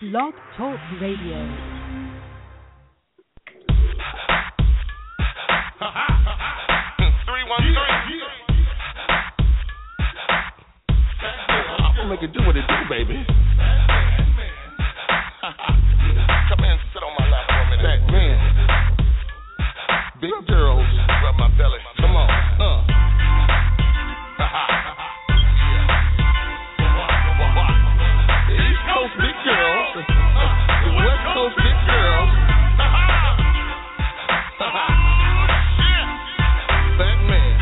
Blog Talk Radio. 313. I'm gonna make it do what it do, baby. Come in and sit on my lap for a minute. Back man. Big girls. Rub my belly. Come on. East Coast big girls. West Coast big girls. Fat man.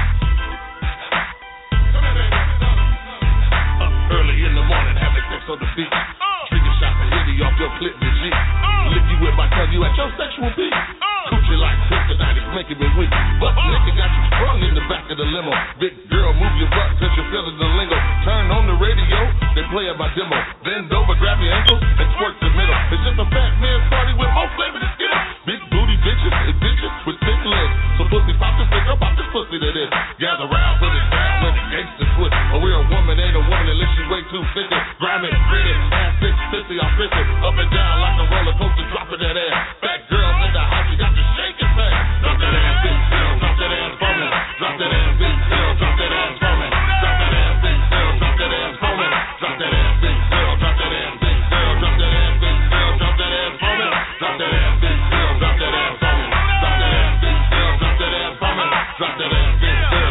Up early in the morning, having sex on the beach. Drink a shot of Henny off your clip, the G. Lick you with my tongue, you at your sexual peak. Coochie like kryptonite, it's making me weak. Butt naked, got you sprung in the back of the limo. Big girl, move your butt, cause you're feeling the lingo. Turn on the radio, they play at my demo. Bend over, grab your ankles, and twerk the middle. It's just a fat man's party with more flavor than Skittles. Big booty bitches and bitches with thick legs. So pussy pop this thing, girl, pop this pussy to this. Gather round, put it down, with the gangster twist. Oh, we're a woman, ain't a woman unless she way too thick. Grab it, grit it, ass 650, I'm 50. Up and down like a roller coaster, dropping that ass. Fat girls in the house, you got to shake it fast. Drop that ass, big girl, drop that ass for me. Drop that ass, big girl, drop that ass for me. Drop that ass, big girl, drop that ass for me. Drop that ass, big girl, drop that ass, big girl, drop that ass, big girl, drop that ass for me. Drop that ass, big girl, drop that ass for me. Drop that ass, big girl, drop that ass for me. Drop that ass, big girl.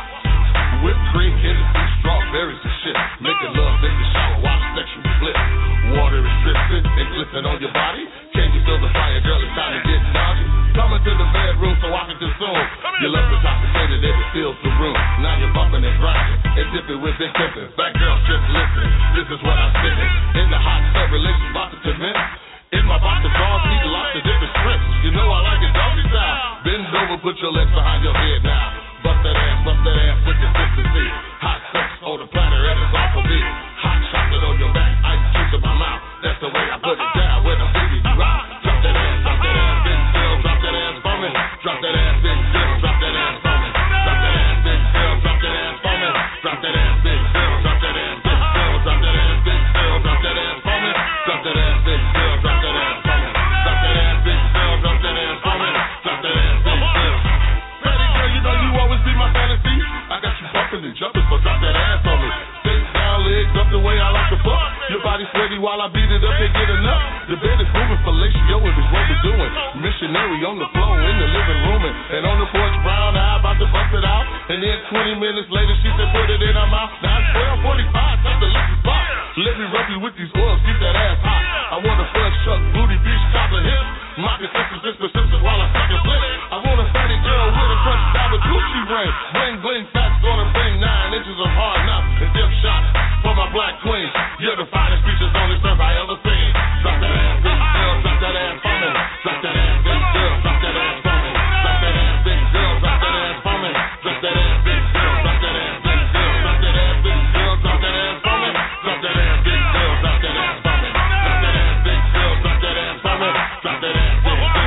Whipped cream, Hennessy, strawberries and shit. Making love, take a shower, watch sexual flip. Water is dripping and glistening on your body. Can you feel the fire, girl? It's time to get naughty. Coming to the bedroom so I can consume. Your love's intoxicated, it fills the room. Now you're bumping and grinding and dipping with big pimpin'. Fat girls, just listen. This is what I'm spitting. In the hot tub, relations about to commence. In my box of drawers, need lots of different strips. You know I like it doggy style. Bend over, put your legs behind your head now. Bust that ass with consistency. Hot sex on the platter, and it's all for me. Hot chocolate on your back, ice cubes in my mouth. That's the way I put it down when I'm baby you rock. Drop that ass, big girl, drop that ass for me. Drop that ass, big girl, drop that ass for me. Drop that ass, big girl, drop that ass for me. Drop that ass, big girl, drop that ass, big girl, drop that ass, big girl, drop that ass for me. Drop that ass, big girl, drop that ass for me. Drop that ass, big girl, drop that ass for me. Drop that ass, big girl. Pretty girl, you know you always be my fantasy. I got you bumping and jumping, so drop that ass on me. Face down, legs up the way I like to fuck. Your body sweaty while I beat it up and get enough. The bed is moving, fellatio is what we're doing. Missionary on the floor in the living room and on the porch, brown eye about to bust it out. And then 20 minutes later, she said put it in her mouth. Now it's 12:45, time to lick the spot. Let me rub you with these oils, keep that ass hot. I want a fresh chuck, booty, beach, chocolate hips. Mocking sisters, just persistent while I suck and flip. I want a fatty girl with a crushed diamond Gucci ring. Bling, bling, fats gonna bring 9 inches of hard knock and dip shots for my black queen. You're the finest features on this earth I ever seen. Drop that ass, big girl, drop that ass for me. Drop that ass, big girl, drop that ass for me. Drop that ass, big girl, drop that ass for me. Drop that ass, big girl, drop that ass, big girl, drop that ass, big girl, drop that ass for me. Drop that ass, big girl, drop that ass for me. Drop that ass, big girl, drop that ass for me. Drop that ass, big girl.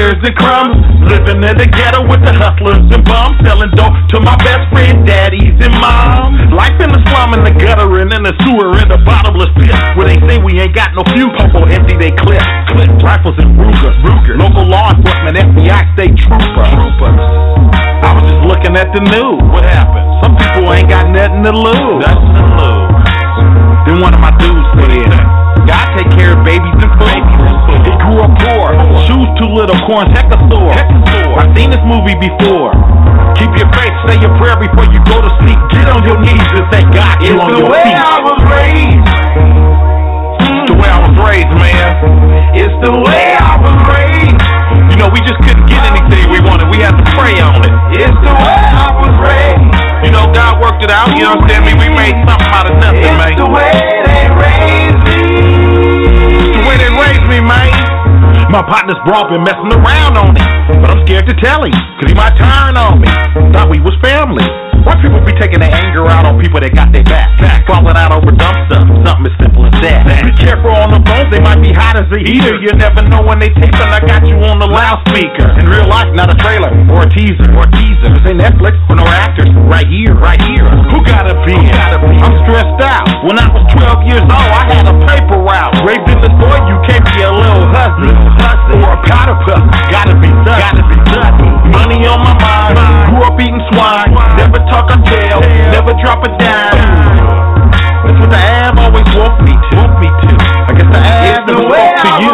crackers and crumbs. Living in the ghetto with the hustlers and bums. Selling dope to my best friend, daddies and moms. Life in the slum, in the gutter, and in the sewer, in the bottomless pit. Where they say we ain't got no fuel, Popo empty they clip. Rifles and Ruger. Local law enforcement, FBI, state troopers. I was just looking at the news. What happened? Some people ain't got nothing to lose. Then one of my dudes said, God take care of babies and food. He grew up poor, shoes too little, corns heck a sore. I've seen this movie before. Keep your faith, say your prayer before you go to sleep. Get on your knees and thank God you on your feet. It's the way I was raised. The way I was raised, man. It's the way I was raised. You know, we just couldn't get anything we wanted. We had to pray on it. It's the way I was raised. You know, God worked it out. You understand me? We made something out of nothing, man. It's the way they raised me. It's the way they raised me, man. My partner's bro been messing around on him, but I'm scared to tell him, cause he might turn on me. Thought we was family. Why people be taking their anger out on people that got their back? Falling out over dumb stuff, something as simple as that. Be careful on the phones, they might be hot as a heater. You never know when they taping, I got you on the loudspeaker. In real life, not a trailer, or a teaser. This ain't Netflix for no actors, right here. Who gotta be? I'm stressed out. When I was 12 years old, I had a paper route. Raised in the soil, you can't be a little husband. Or a powder puff, gotta be sucky. Money on my mind, grew up eating swine. Never talk or tell, never drop a dime. That's what the ab always woke me to. I guess the ab never spoke to you.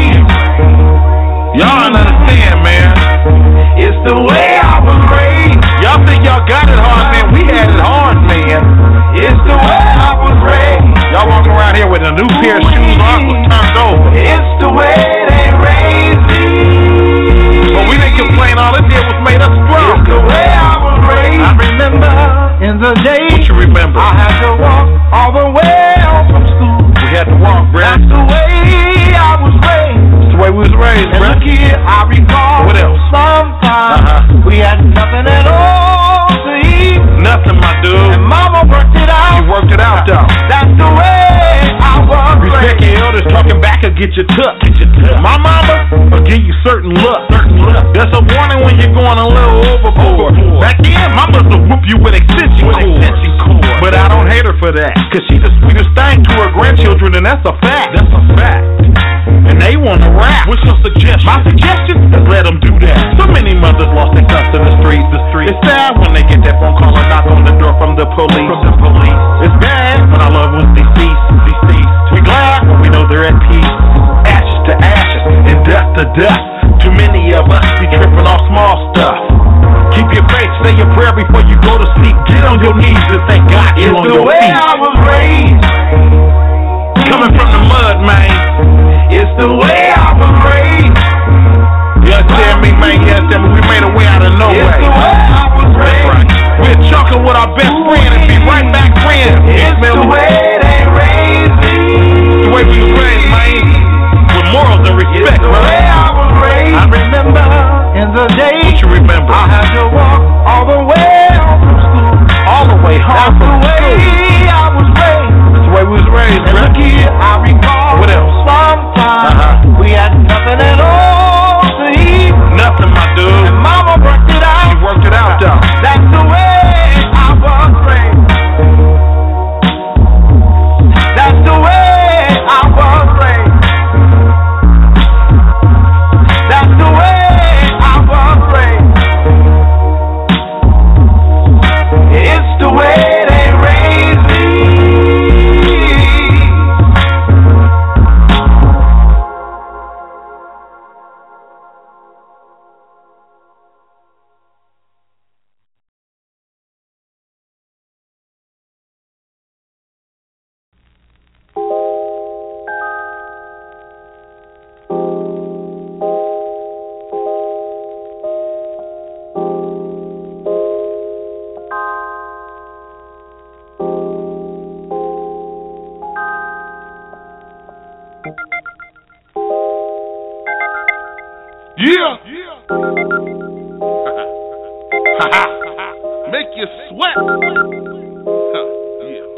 Y'all don't understand, man. It's the way I was raised. Y'all think y'all got it hard, man. We had it hard, man. It's the way I was raised. Y'all walking around here with a new pair of shoes on was turned over. It's the way they raised me. But we didn't complain, all it did was made us strong. It's the way I was raised. I remember in the day. What you remember? I had to walk all the way home from school. We had to walk, bruh. That's the way I was raised. That's the way we was raised, bruh. As a kid, I recall. What else? Sometimes we had nothing at all to eat. Nothing, my dude. And mama worked it out. She worked it out, though. That's the way I was raised. Respect your elders, talking back or get your tuck. My mama will give you certain look. That's a warning when you're going a little overboard. Back then, mama will whoop you with extension cord. But I don't hate her for that, cause she's the sweetest thing to her grandchildren, and that's a fact. And they wanna rap. What's your suggestion? My suggestion is let them do that. So many mothers lost their sons in the streets. It's sad when they get that phone call and knock on the door from the police. It's bad when our loved ones deceased. We glad when we know they're at peace. Ashes to ashes and dust to dust. Too many of us be tripping off small stuff. Keep your faith, say your prayer before you go to sleep. Get on your knees and thank God you on your feet. It's the way I was raised. Coming from the mud, man. It's the way I was raised. You understand me, man? You understand me? We made a way out of no way. It's the way I was raised. Right. We're chucking with our best friend and be right back friends. It's the way they raised me. It's the way we was raised, man. With morals and respect, bro. It's the way I was raised. I remember in the day. What you remember? I had to walk all the way home from school. All the way home from school. That's the way I was raised. That's the way we was raised, bro. As a kid, I recall. What else? Sometimes we had nothing at all to eat. Nothing, my dude. And mama worked it out. She worked it out, though. That's the way I was raised. That's the way I was raised. That's the way I was raised. It's the way they raised me. Yeah. Make you sweat. Yeah.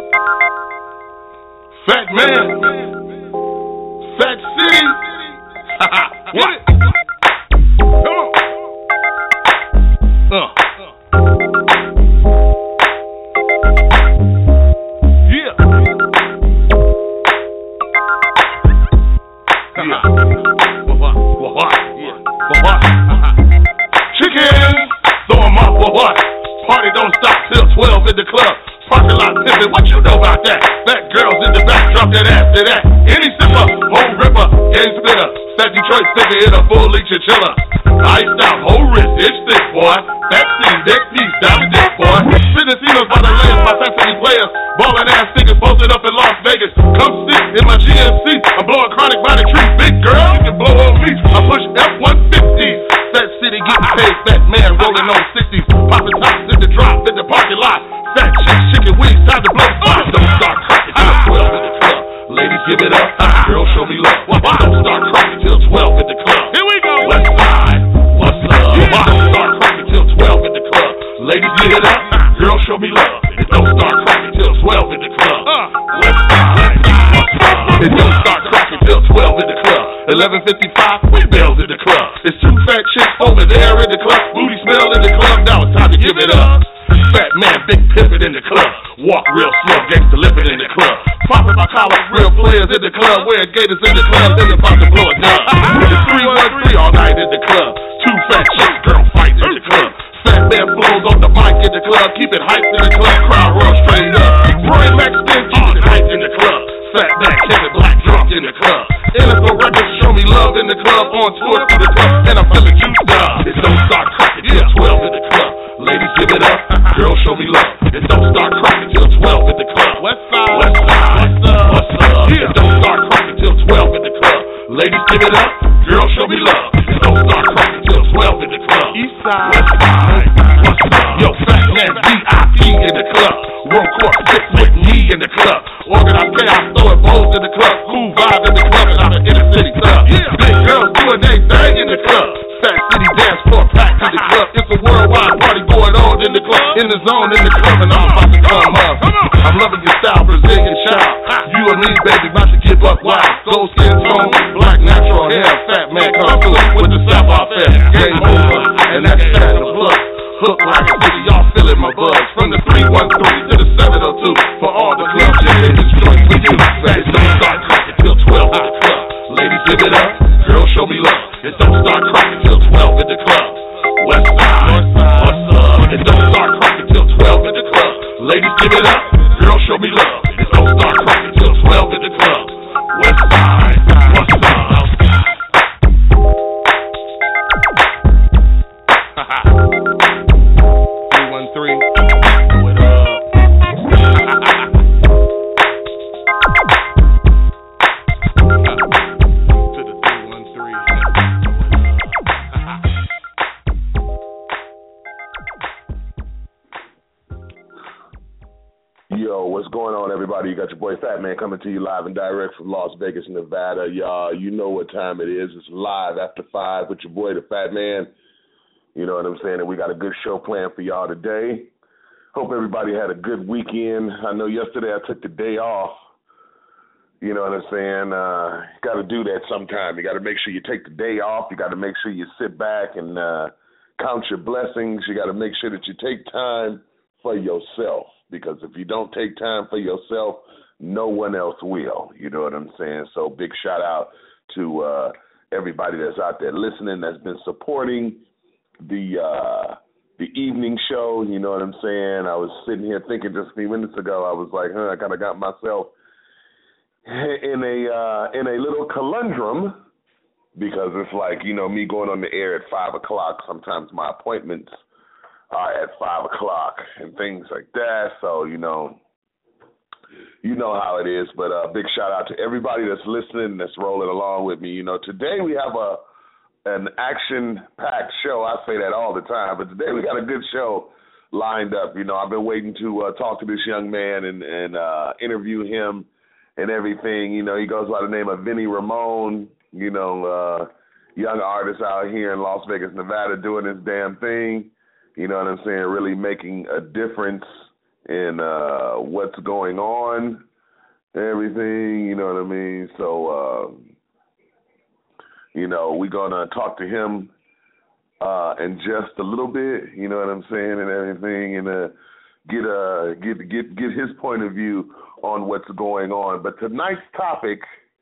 Fat man. Fat city. What? in the club. Parking lot pimpin', what you know about that? Fat girls in the back, drop that ass to that. Any sipper, home ripper, game splitter. Fat Detroit sticker in a full leech chinchilla. Iced out, whole wrist, itch thick, boy. Fat seat, neck piece, diamond dick, boy. Fitness by the layers, my fancy players. Ballin' ass niggas posted up in Las Vegas. Come sit in my GMC, I'm blowing chronic by the tree. Big girl, you can blow on me. I push F-150s. Fat city getting paid, fat man rolling on 60s. Poppin' tops in the drop, in the parking lot. Fat chick, chicken wings, time to blow spots. Don't start cracking till 12 in the club. Ladies, give it up. Girl, show me love. Don't start cracking till 12 in the club. Here we go. West side, what's up? Don't start cracking till 12 in the club. Ladies, give it up. Girl, show me love. It don't start cracking till 12 in the club. West side, what's up? It don't start cracking till 12 in the club. 11:55, we bells in the club. It's two fat chicks over there in the club. Booty smell in the club. Now it's time to give it up. Fat man, big pimpin' in the club. Walk real slow, gangsta lippin' in the club. Poppin' my collar, real players in the club. Wearing gators in the club, they about to blow it down. It's 313 all night in the club. Two fat chicks, girl fights in the club. Fat man flows on the mic in the club. Keep it hyped in the club. Crowd runs straight up. Roy Max spin, keep it hyped in the club. Fat man, Kevin Black drunk in the club. NFL records show me love in the club. On tour through the club, and I'm feeling juiced up. It don't start cracking till 12 in the club. Ladies, give it up. Girl, show me love. It don't start cracking till 12 in the club. West side, what's up? What's up? It don't start cracking till 12 in the club. Ladies, give it up. Girl, show me love. It don't start cracking till 12 in the club. East side, west side, what's up? Yo, fat man, VIP in the club. World court, six with me in the club. Organized chaos, throwing bowls in the club. Cool vibe in the club, and I'm an inner city club. Big girls doing their thing in the club. Fat city dance floor packed in the club. It's a worldwide party going on in the club. In the zone, in the club, and I'm about to come up. I'm loving your style, Brazilian child. You and me, baby, about to get up wild. Gold skin tone, black natural hair. Fat man come through with the sapphire fair. Game over, and that's fat in the blood. Hook like a city, y'all feeling my buzz. From the 313 to the 702. For all the clubs, yeah, it's joint for you. It don't start cracking till 12 in the club. Ladies, give it up. Girl, show me love. It don't start cracking till 12 in the club. West side, what's up? It don't start cracking till 12 in the club. Ladies, give it up. Girl, show me love. It don't start cracking till 12 in the club. West side, what's up? 313, throw it up. To the 313. Yo, what's going on, everybody? You got your boy Fat Man coming to you live and direct from Las Vegas, Nevada. Y'all, you know what time it is. It's live after 5 with your boy, the Fat Man. You know what I'm saying? And we got a good show planned for y'all today. Hope everybody had a good weekend. I know yesterday I took the day off. You know what I'm saying? Got to do that sometime. You got to make sure you take the day off. You got to make sure you sit back and count your blessings. You got to make sure that you take time for yourself. Because if you don't take time for yourself, no one else will. You know what I'm saying? So big shout out to everybody that's out there listening, that's been supporting the evening show. You know what I'm saying? I was sitting here thinking just a few minutes ago, I was like, I kind of got myself in a little conundrum, because it's like, you know, me going on the air at 5 o'clock. Sometimes my appointments are at 5 o'clock and things like that. So, you know how it is. But big shout out to everybody that's listening, that's rolling along with me. You know, today we have an action-packed show. I say that all the time, but today we got a good show lined up. You know, I've been waiting to talk to this young man and interview him and everything. You know, he goes by the name of Vinny Ramon, you know, young artist out here in Las Vegas, Nevada, doing his damn thing. You know what I'm saying? Really making a difference in what's going on, everything, you know what I mean? So, you know, we're going to talk to him in just a little bit, you know what I'm saying, and everything, and get his point of view on what's going on. But tonight's topic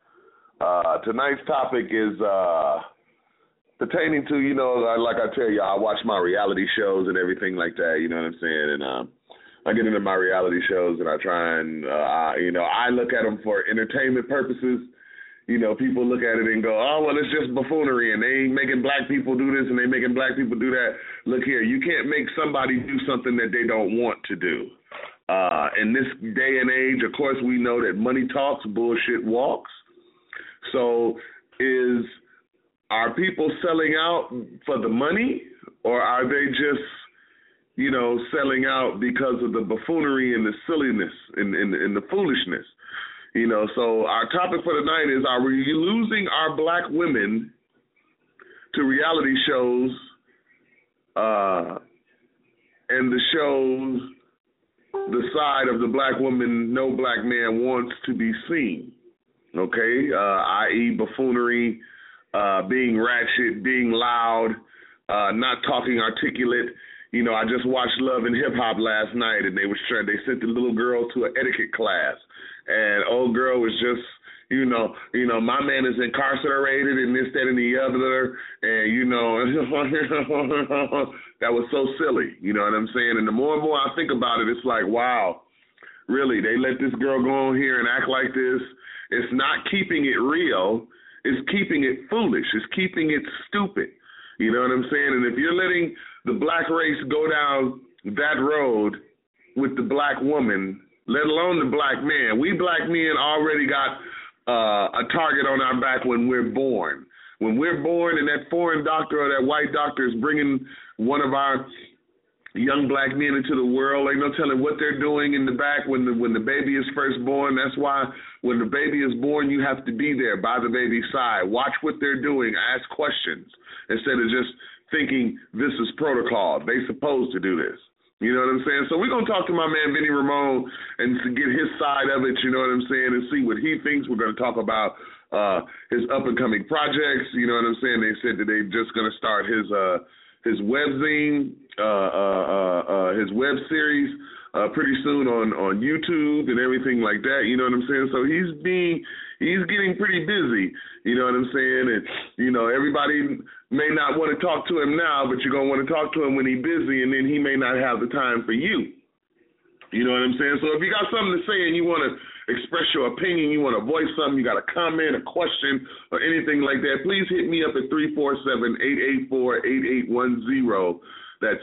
is pertaining to, you know, like I tell you, I watch my reality shows and everything like that, you know what I'm saying, and I get into my reality shows and I try and, I look at them for entertainment purposes. People look at it and go, oh, well, it's just buffoonery and they ain't making black people do this and they making black people do that. Look here, you can't make somebody do something that they don't want to do. In this day and age, of course, we know that money talks, bullshit walks. So are people selling out for the money, or are they just, selling out because of the buffoonery and the silliness and the foolishness? So our topic for tonight is, are we losing our black women to reality shows and the shows the side of the black woman no black man wants to be seen, okay, i.e. buffoonery, being ratchet, being loud, not talking articulate. I just watched Love and Hip Hop last night, and they sent the little girl to an etiquette class, and old girl was just, my man is incarcerated and this, that, and the other, and that was so silly. You know what I'm saying? And the more and more I think about it, it's like, wow, really? They let this girl go on here and act like this? It's not keeping it real. It's keeping it foolish. It's keeping it stupid. You know what I'm saying? And if you're letting the black race go down that road with the black woman, let alone the black man, we black men already got a target on our back when we're born. When we're born and that foreign doctor or that white doctor is bringing one of our young black men into the world, ain't no telling what they're doing in the back when the baby is first born. That's why when the baby is born, you have to be there by the baby's side. Watch what they're doing. Ask questions instead of just thinking this is protocol. They supposed to do this. You know what I'm saying? So we're going to talk to my man, Vinny Ramon, and to get his side of it, you know what I'm saying, and see what he thinks. We're going to talk about his up-and-coming projects. You know what I'm saying? They said that they're just going to start his webzine, his web series pretty soon on YouTube and everything like that. You know what I'm saying? So he's getting pretty busy. You know what I'm saying? And, everybody may not want to talk to him now, but you're going to want to talk to him when he's busy, and then he may not have the time for you. You know what I'm saying? So if you got something to say and you want to express your opinion, you want to voice something, you got a comment, a question, or anything like that, please hit me up at 347-884-8810. That's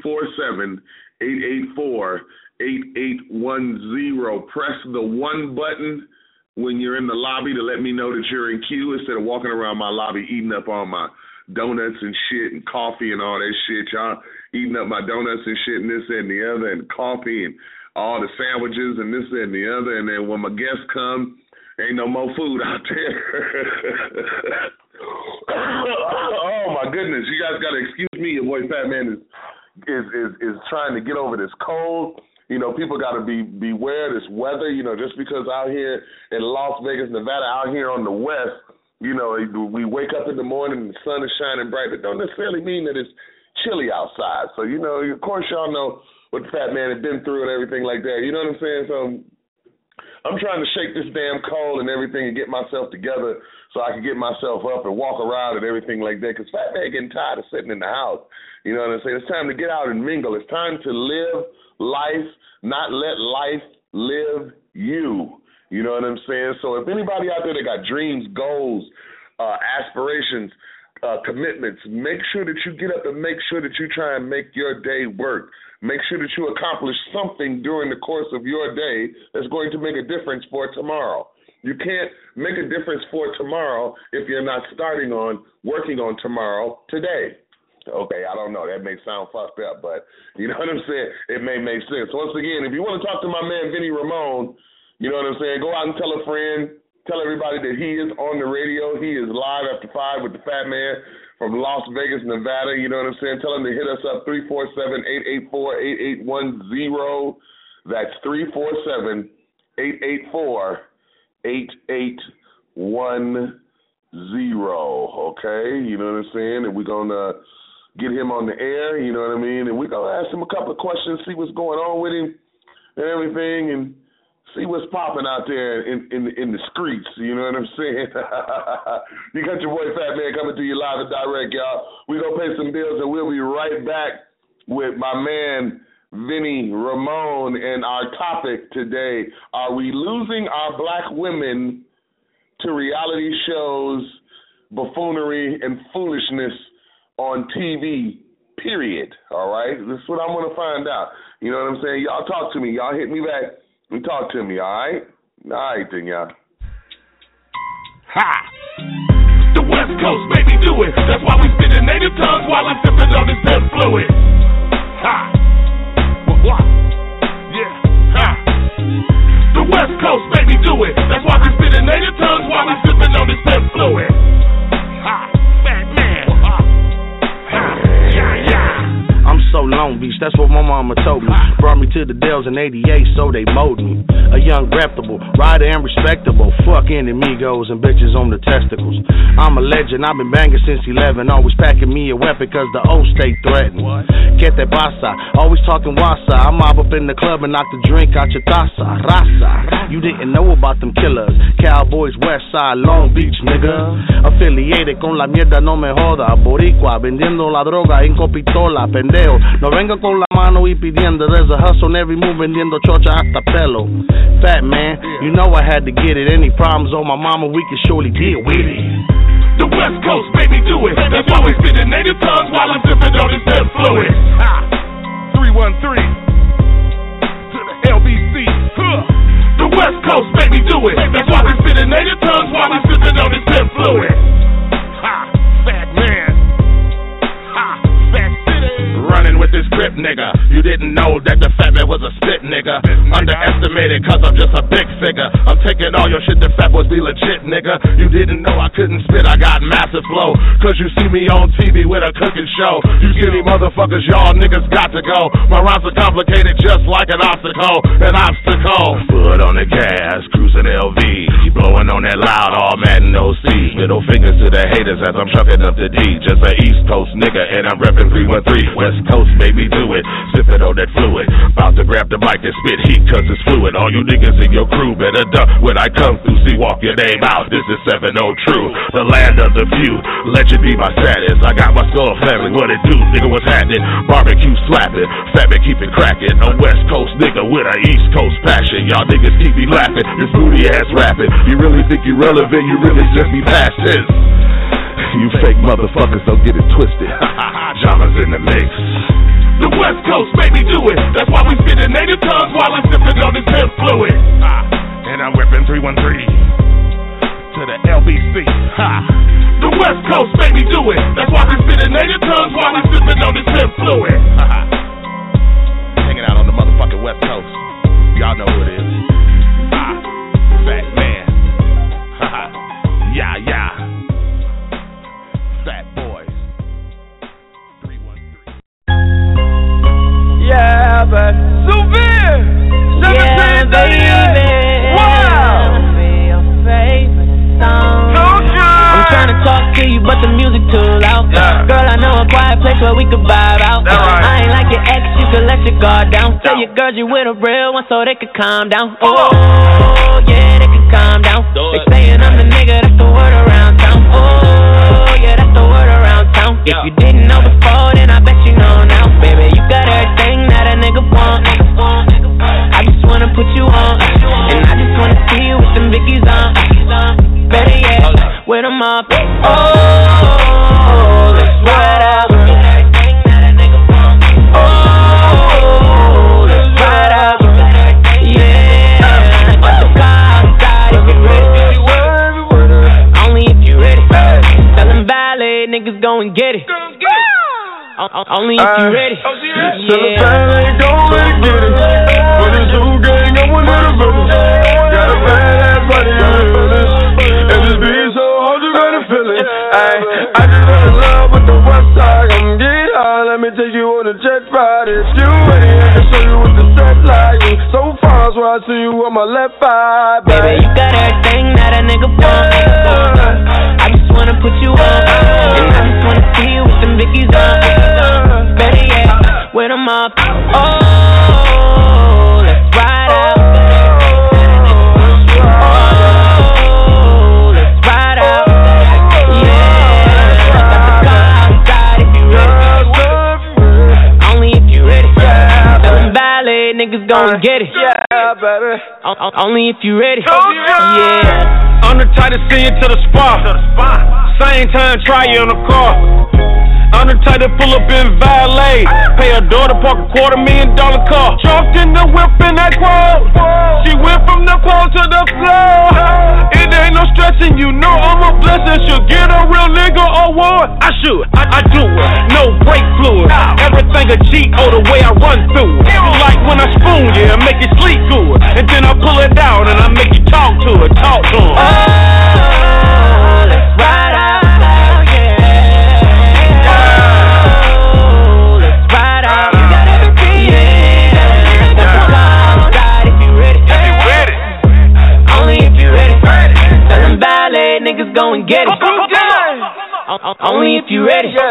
347-884-8810. Press the 1 button when you're in the lobby to let me know that you're in queue instead of walking around my lobby eating up all my donuts and shit and coffee and all that shit. Y'all eating up my donuts and shit and this and the other and coffee and all the sandwiches and this and the other. And then when my guests come, ain't no more food out there. Oh, my goodness. You guys got to excuse me. Your boy Fat Man is trying to get over this cold. People got to beware of this weather, just because out here in Las Vegas, Nevada, out here on the west, we wake up in the morning and the sun is shining bright. That don't necessarily mean that it's chilly outside. So, of course, y'all know what the Fat Man had been through and everything like that. You know what I'm saying? So I'm trying to shake this damn cold and everything and get myself together so I can get myself up and walk around and everything like that, because Fat Man getting tired of sitting in the house. You know what I'm saying? It's time to get out and mingle. It's time to live life, not let life live you. You know what I'm saying? So if anybody out there that got dreams, goals, aspirations, commitments, make sure that you get up and make sure that you try and make your day work. Make sure that you accomplish something during the course of your day that's going to make a difference for tomorrow. You can't make a difference for tomorrow if you're not working on tomorrow today. Okay, I don't know. That may sound fucked up, but you know what I'm saying? It may make sense. Once again, if you want to talk to my man, Vinny Ramon, you know what I'm saying? Go out and tell a friend. Tell everybody that he is on the radio. He is live after 5 with the Fat Man from Las Vegas, Nevada. You know what I'm saying? Tell him to hit us up, 347-884-8810. That's 347-884-8810. Okay? You know what I'm saying? And we're going to get him on the air, you know what I mean? And we're going to ask him a couple of questions, see what's going on with him and everything, and see what's popping out there in the streets, you know what I'm saying? You got your boy Fat Man coming to you live and direct, y'all. We're going to pay some bills, and we'll be right back with my man, Vinny, Ramon, and our topic today, are we losing our black women to reality shows, buffoonery, and foolishness on TV, period? All right? This is what I want to find out. You know what I'm saying? Y'all talk to me. Y'all hit me back and talk to me, all right? All right, then, y'all. Ha! The West Coast made me do it. That's why we spit in native tongues while I'm sipping on this pimp fluid. Ha! What? Yeah. Ha! The West Coast made me do it. That's why we spit in native tongues while I'm sipping on this pimp fluid. Ha! Fat man. Ha! Yeah, yeah. I'm so Long Beach, that's what my mama told me. Brought me to the Dells in '88, so they molded me. A young, reputable, rider and respectable. Fuck enemigos and bitches on the testicles. I'm a legend, I've been banging since 11. Always packing me a weapon cause the old state threatened. Get that basa, always talking wasa. I mob up in the club and knock the drink out your taza. Raza, you didn't know about them killers. Cowboys, West Side, Long Beach, nigga. Affiliated con la mierda, no me joda. Boricua, vendiendo la droga en copitola, pendejo. No venga con la mano y pidiendo. There's a hustle on every move, vendiendo chocha hasta pelo. Fat man, you know I had to get it. Any problems on my mama, we can surely deal with it. The West Coast made me do it. That's why we spit in native tongues while I'm sipping on this pimp fluid. 313 to the LBC. The West Coast made me do it. That's why we spit in native tongues while I'm sipping on this pimp fluid. Fat man. Fat city. Running with this grip, nigga. You didn't know that the fat man was a spit, nigga. Underestimated cause I'm just a big figure. I'm taking all your shit, the fat boys be legit, nigga. You didn't know I couldn't spit, I got massive flow. Cause you see me on TV with a cooking show. You skinny motherfuckers, y'all niggas got to go. My rhymes are complicated just like an obstacle. An obstacle. Foot on the gas, cruising LV. Blowing on that loud, all mad and OC. Middle fingers to the haters as I'm trucking up the D. Just a East Coast nigga and I'm reppin' 313. West Coast, baby, do it. Sippin' on that fluid. About to grab the mic and spit heat cause it's fluid. All you niggas in your crew better duck when I come through. See, walk your name out. This is 7-0 True, the land of the few. Legend be my status. I got my skull family. What it do? Nigga, what's happening? Barbecue slapping. Fat man keep it cracking. A West Coast nigga with a East Coast passion. Y'all niggas keep me laughing. This booty ass rapping. You really think you relevant? You really just be past tense. You fake motherfuckers, don't get it twisted. Jama's in the mix. The West Coast made me do it. That's why we spit in native tongues while I'm sipping on this pimp fluid. And I'm ripping 313 to the LBC. The West Coast made me do it. That's why we spit in native tongues while I'm sipping on this pimp fluid. Hanging out on the motherfucking West Coast. Y'all know who it is. Fat man. Yeah, yeah. Fat boys. 313. Yeah, but Souvir 1738. Wow. I'm trying to talk to you, but the music too loud. Yeah. Girl, I know a quiet place where we could vibe out. Right. I ain't like your ex, you could let your guard down. Tell your girls you with a real one so they could calm down. Oh, yeah, they could calm down. They saying I'm the nigga, that's the word around town. Oh, yeah, that's the word around town. If you didn't know before, then I bet you know now. Baby, you got everything that a nigga want. I just wanna put you on, and I just wanna see you with them Vickies on. Better yet, with them up. Oh, let's ride out. Oh, let's ride out. Yeah, got the car outside if you're ready. Only if you're ready. Tell them valet niggas go and get it. Only if you're ready. Tell the valet go and get it. For the zoo gang, I'm one of the brothers. Got a badass body on the brothers. And this beat so hard you gotta feel it. I just fell in love with the West Side. Come get high, let me take you on a jet ride. If you ready, I can show you what the set like. So far, so I see you on my left eye. Baby, you got everything that a nigga want. I just wanna put you on, and I just wanna see you with them Vickies on. Better yet, with them up. Oh, let's ride out. Oh, let's ride out. Yeah, got the car outside if you ready. Only if you ready. Tell them niggas gon' get it. Yeah, baby. Only if you ready. Yeah. I'm the type to see you to the spot. Same time, try you in the car. I'm the type to pull up in valet. Pay her door to park $250,000 car. Jumped in the whip in that quad. She went from the quad to the floor. It ain't no stressing, you know I'm a blessing. She'll get a real nigga award. I should, I do it. No brake fluid. Everything a G, the way I run through it. You like when I spoon you and make you sleep good. And then I pull it down and I make you talk to her, talk to her. Oh, let's ride out. Niggas go and get it. Only if you ready. Yeah,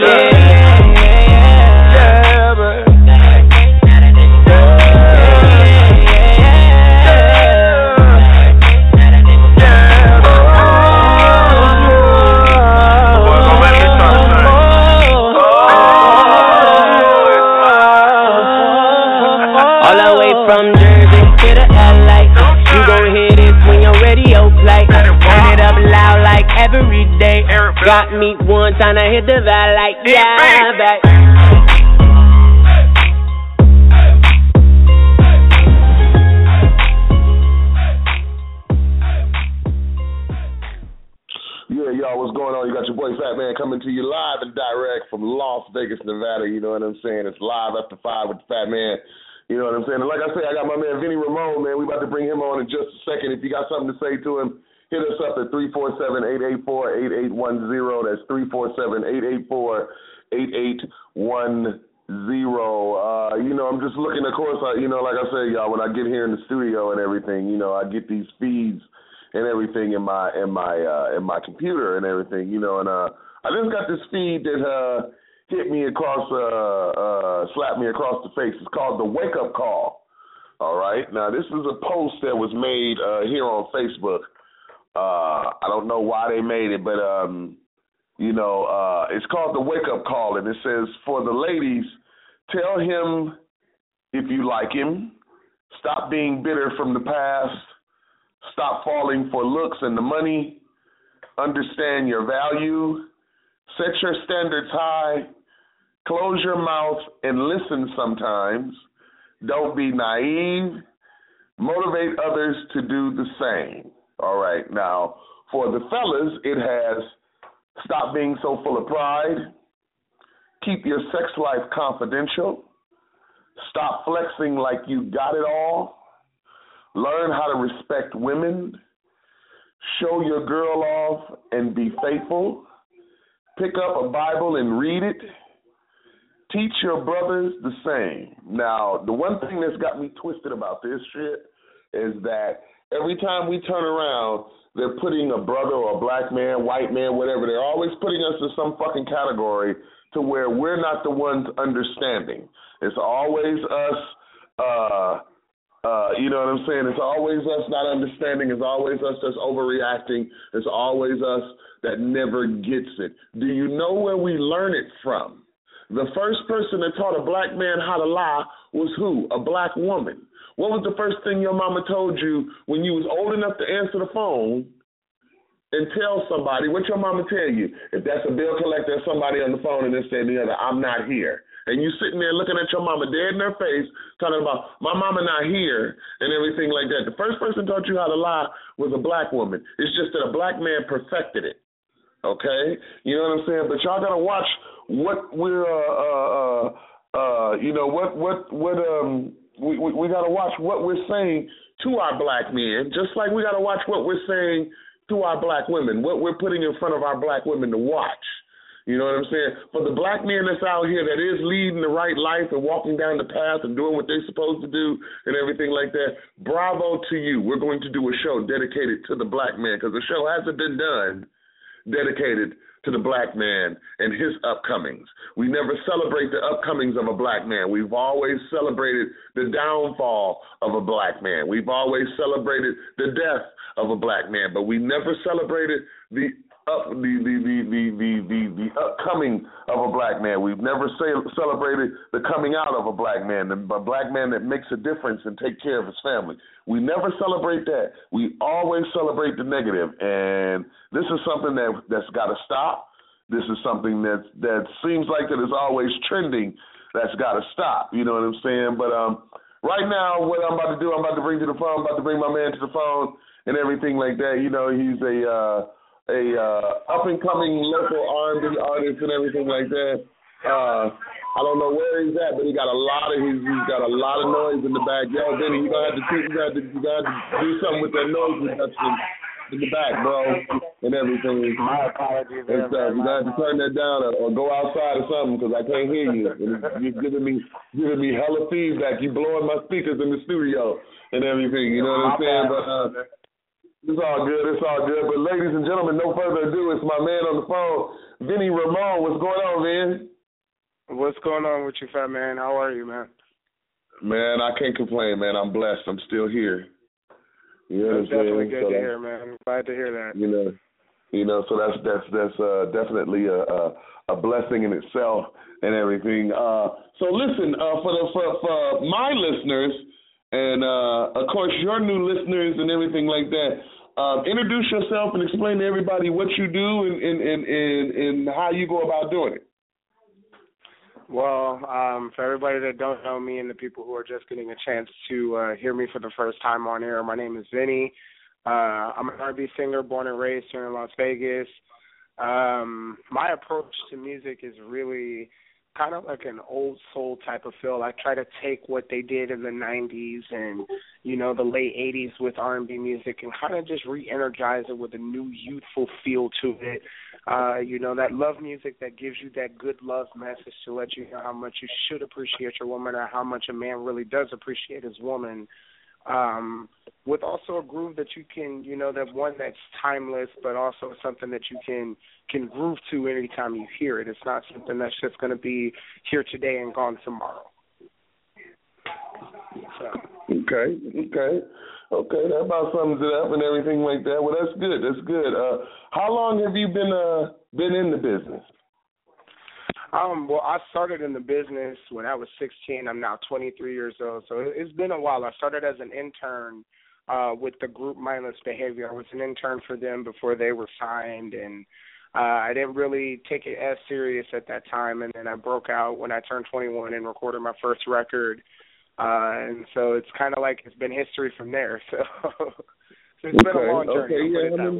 all the way from Jersey to the LA. You gon' hear this when your radio play. Turn it up loud like every day. Got me one time to hit the vibe like yeah, back. Yeah, y'all, what's going on? You got your boy Fat Man coming to you live and direct from Las Vegas, Nevada. You know what I'm saying? It's live after 5 with the Fat Man. You know what I'm saying? And like I say, I got my man Vinny Ramone, man. We about to bring him on in just a second. If you got something to say to him, hit us up at 347-884-8810. That's 347-884-8810. You know, I'm just looking, of course, you know, like I said, y'all, when I get here in the studio and everything, you know, I get these feeds and everything in my computer and everything, you know, and I just got this feed that hit me across, slapped me across the face. It's called The Wake Up Call. All right. Now, this is a post that was made here on Facebook. I don't know why they made it, but, you know, it's called The Wake Up Call. And it says, for the ladies, tell him if you like him. Stop being bitter from the past. Stop falling for looks and the money. Understand your value. Set your standards high. Close your mouth and listen sometimes. Don't be naive. Motivate others to do the same. All right. Now, for the fellas, it has stop being so full of pride. Keep your sex life confidential. Stop flexing like you got it all. Learn how to respect women. Show your girl off and be faithful. Pick up a Bible and read it. Teach your brothers the same. Now, the one thing that's got me twisted about this shit is that every time we turn around, they're putting a brother or a black man, white man, whatever. They're always putting us in some fucking category to where we're not the ones understanding. It's always us, you know what I'm saying? It's always us not understanding. It's always us that's overreacting. It's always us that never gets it. Do you know where we learn it from? The first person that taught a black man how to lie was who? A black woman. What was the first thing your mama told you when you was old enough to answer the phone and tell somebody? What your mama tell you? If that's a bill collector or somebody on the phone and this and the other, I'm not here. And you sitting there looking at your mama dead in her face, talking about, my mama not here and everything like that. The first person taught you how to lie was a black woman. It's just that a black man perfected it. Okay? You know what I'm saying? But y'all got to watch what we're, you know, we got to watch what we're saying to our black men, just like we got to watch what we're saying to our black women, what we're putting in front of our black women to watch. You know what I'm saying? For the black man that's out here that is leading the right life and walking down the path and doing what they're supposed to do and everything like that, bravo to you. We're going to do a show dedicated to the black man because the show hasn't been done dedicated to the black man and his upcomings. We never celebrate the upcomings of a black man. We've always celebrated the downfall of a black man. We've always celebrated the death of a black man, but we never celebrated the upcoming of a black man. We've never celebrated the coming out of a black man, a black man that makes a difference and take care of his family. We never celebrate that. We always celebrate the negative, and this is something that's got to stop. This is something that seems like that is always trending. That's got to stop. You know what I'm saying? But right now, what I'm about to do, I'm about to bring to the phone. I'm about to bring my man to the phone and everything like that. You know, he's a up and coming local R&B artist and everything like that. I don't know where he's at, but he's got a lot of noise in the back. Yo, Benny, you gonna have to do something with that noise reduction in the back, bro, and everything. My apologies. And stuff. You gotta have to turn that down or go outside or something because I can't hear you. You're giving me hella feedback. You blowing my speakers in the studio and everything. You know what I'm saying? But it's all good. But ladies and gentlemen, no further ado, it's my man on the phone, Vinny Ramon. What's going on, Vin? What's going on with you, fat man? How are you, man? Man, I can't complain, man. I'm blessed. I'm still here. You know that's definitely good to hear, man. I'm glad to hear that. You know, so that's definitely a blessing in itself and everything. So listen, for my listeners. And, of course, your new listeners and everything like that, introduce yourself and explain to everybody what you do and how you go about doing it. Well, for everybody that don't know me and the people who are just getting a chance to hear me for the first time on air, my name is Vinny. I'm an R&B singer born and raised here in Las Vegas. My approach to music is really kind of like an old soul type of feel. I try to take what they did in the 90s and, you know, the late 80s with R&B music and kind of just re-energize it with a new youthful feel to it. You know, that love music that gives you that good love message to let you know how much you should appreciate your woman or how much a man really does appreciate his woman. With also a groove that you can, you know, that one that's timeless, but also something that you can groove to anytime you hear it. It's not something that's just going to be here today and gone tomorrow. So. Okay. That about sums it up and everything like that. Well, that's good. How long have you been in the business? Well, I started in the business when I was 16. I'm now 23 years old, so it's been a while. I started as an intern with the group Mindless Behavior. I was an intern for them before they were signed, and I didn't really take it as serious at that time, and then I broke out when I turned 21 and recorded my first record. And so it's kind of like it's been history from there. So, it's been a long journey.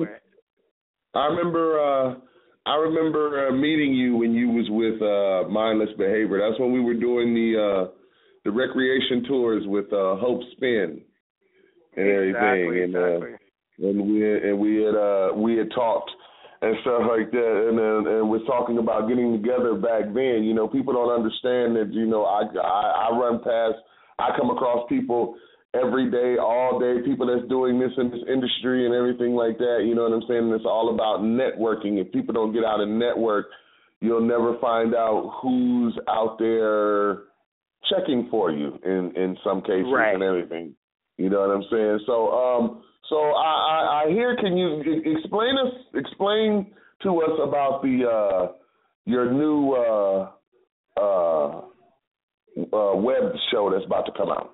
I remember meeting you when you was with Mindless Behavior. That's when we were doing the recreation tours with Hope Spin and everything. Exactly. And we had talked and stuff like that, and we're talking about getting together back then. You know, people don't understand that. You know, I run past. I come across people every day, all day, people that's doing this in this industry and everything like that. You know what I'm saying? And it's all about networking. If people don't get out and network, you'll never find out who's out there checking for you in some cases and everything. You know what I'm saying? So I hear. Can you explain to us about your new web show that's about to come out?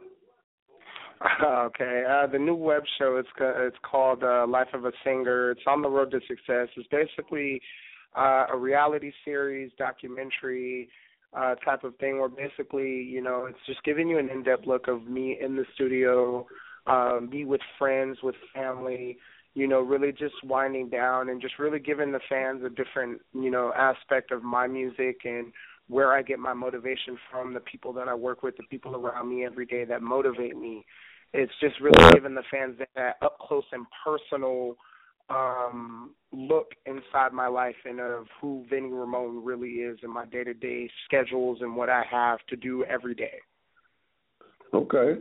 Okay, the new web show, it's called Life of a Singer. It's on the road to success. It's basically a reality series, documentary type of thing where basically, you know, it's just giving you an in-depth look of me in the studio, me with friends, with family, you know, really just winding down and just really giving the fans a different, you know, aspect of my music and where I get my motivation from, the people that I work with, the people around me every day that motivate me. It's just really giving the fans that up close and personal look inside my life and of who Vinny Ramon really is in my day-to-day schedules and what I have to do every day. Okay.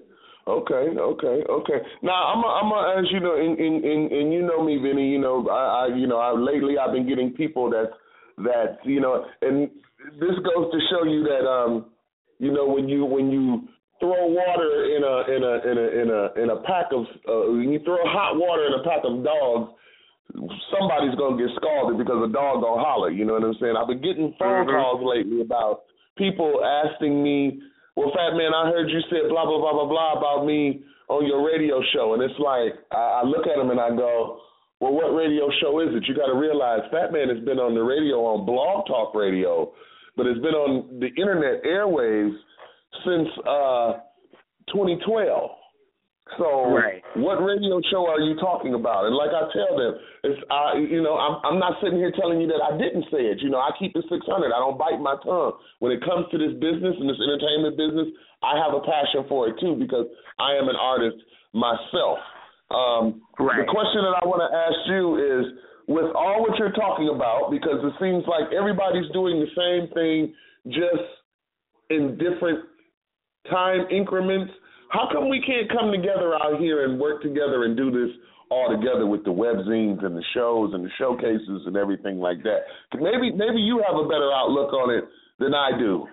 Now I'm gonna ask, you know, and you know me, Vinny. You know, I lately I've been getting people that you know, and this goes to show you that you know, when you throw water in a pack of when you throw hot water in a pack of dogs, somebody's going to get scalded because a dog going to holler. You know what I'm saying? I've been getting phone calls lately about people asking me, well, Fat Man, I heard you said blah, blah, blah, blah, blah about me on your radio show. And it's like, I look at them and I go, well, what radio show is it? You got to realize Fat Man has been on the radio on Blog Talk Radio, but it's been on the internet airwaves since 2012. So what radio show are you talking about? And like I tell them, it's I'm not sitting here telling you that I didn't say it. I keep it 600. I don't bite my tongue. When it comes to this business and this entertainment business, I have a passion for it too because I am an artist myself. The question that I want to ask you is, with all what you're talking about, because it seems like everybody's doing the same thing just in different time increments, how come we can't come together out here and work together and do this all together with the webzines and the shows and the showcases and everything like that? Maybe you have a better outlook on it than I do.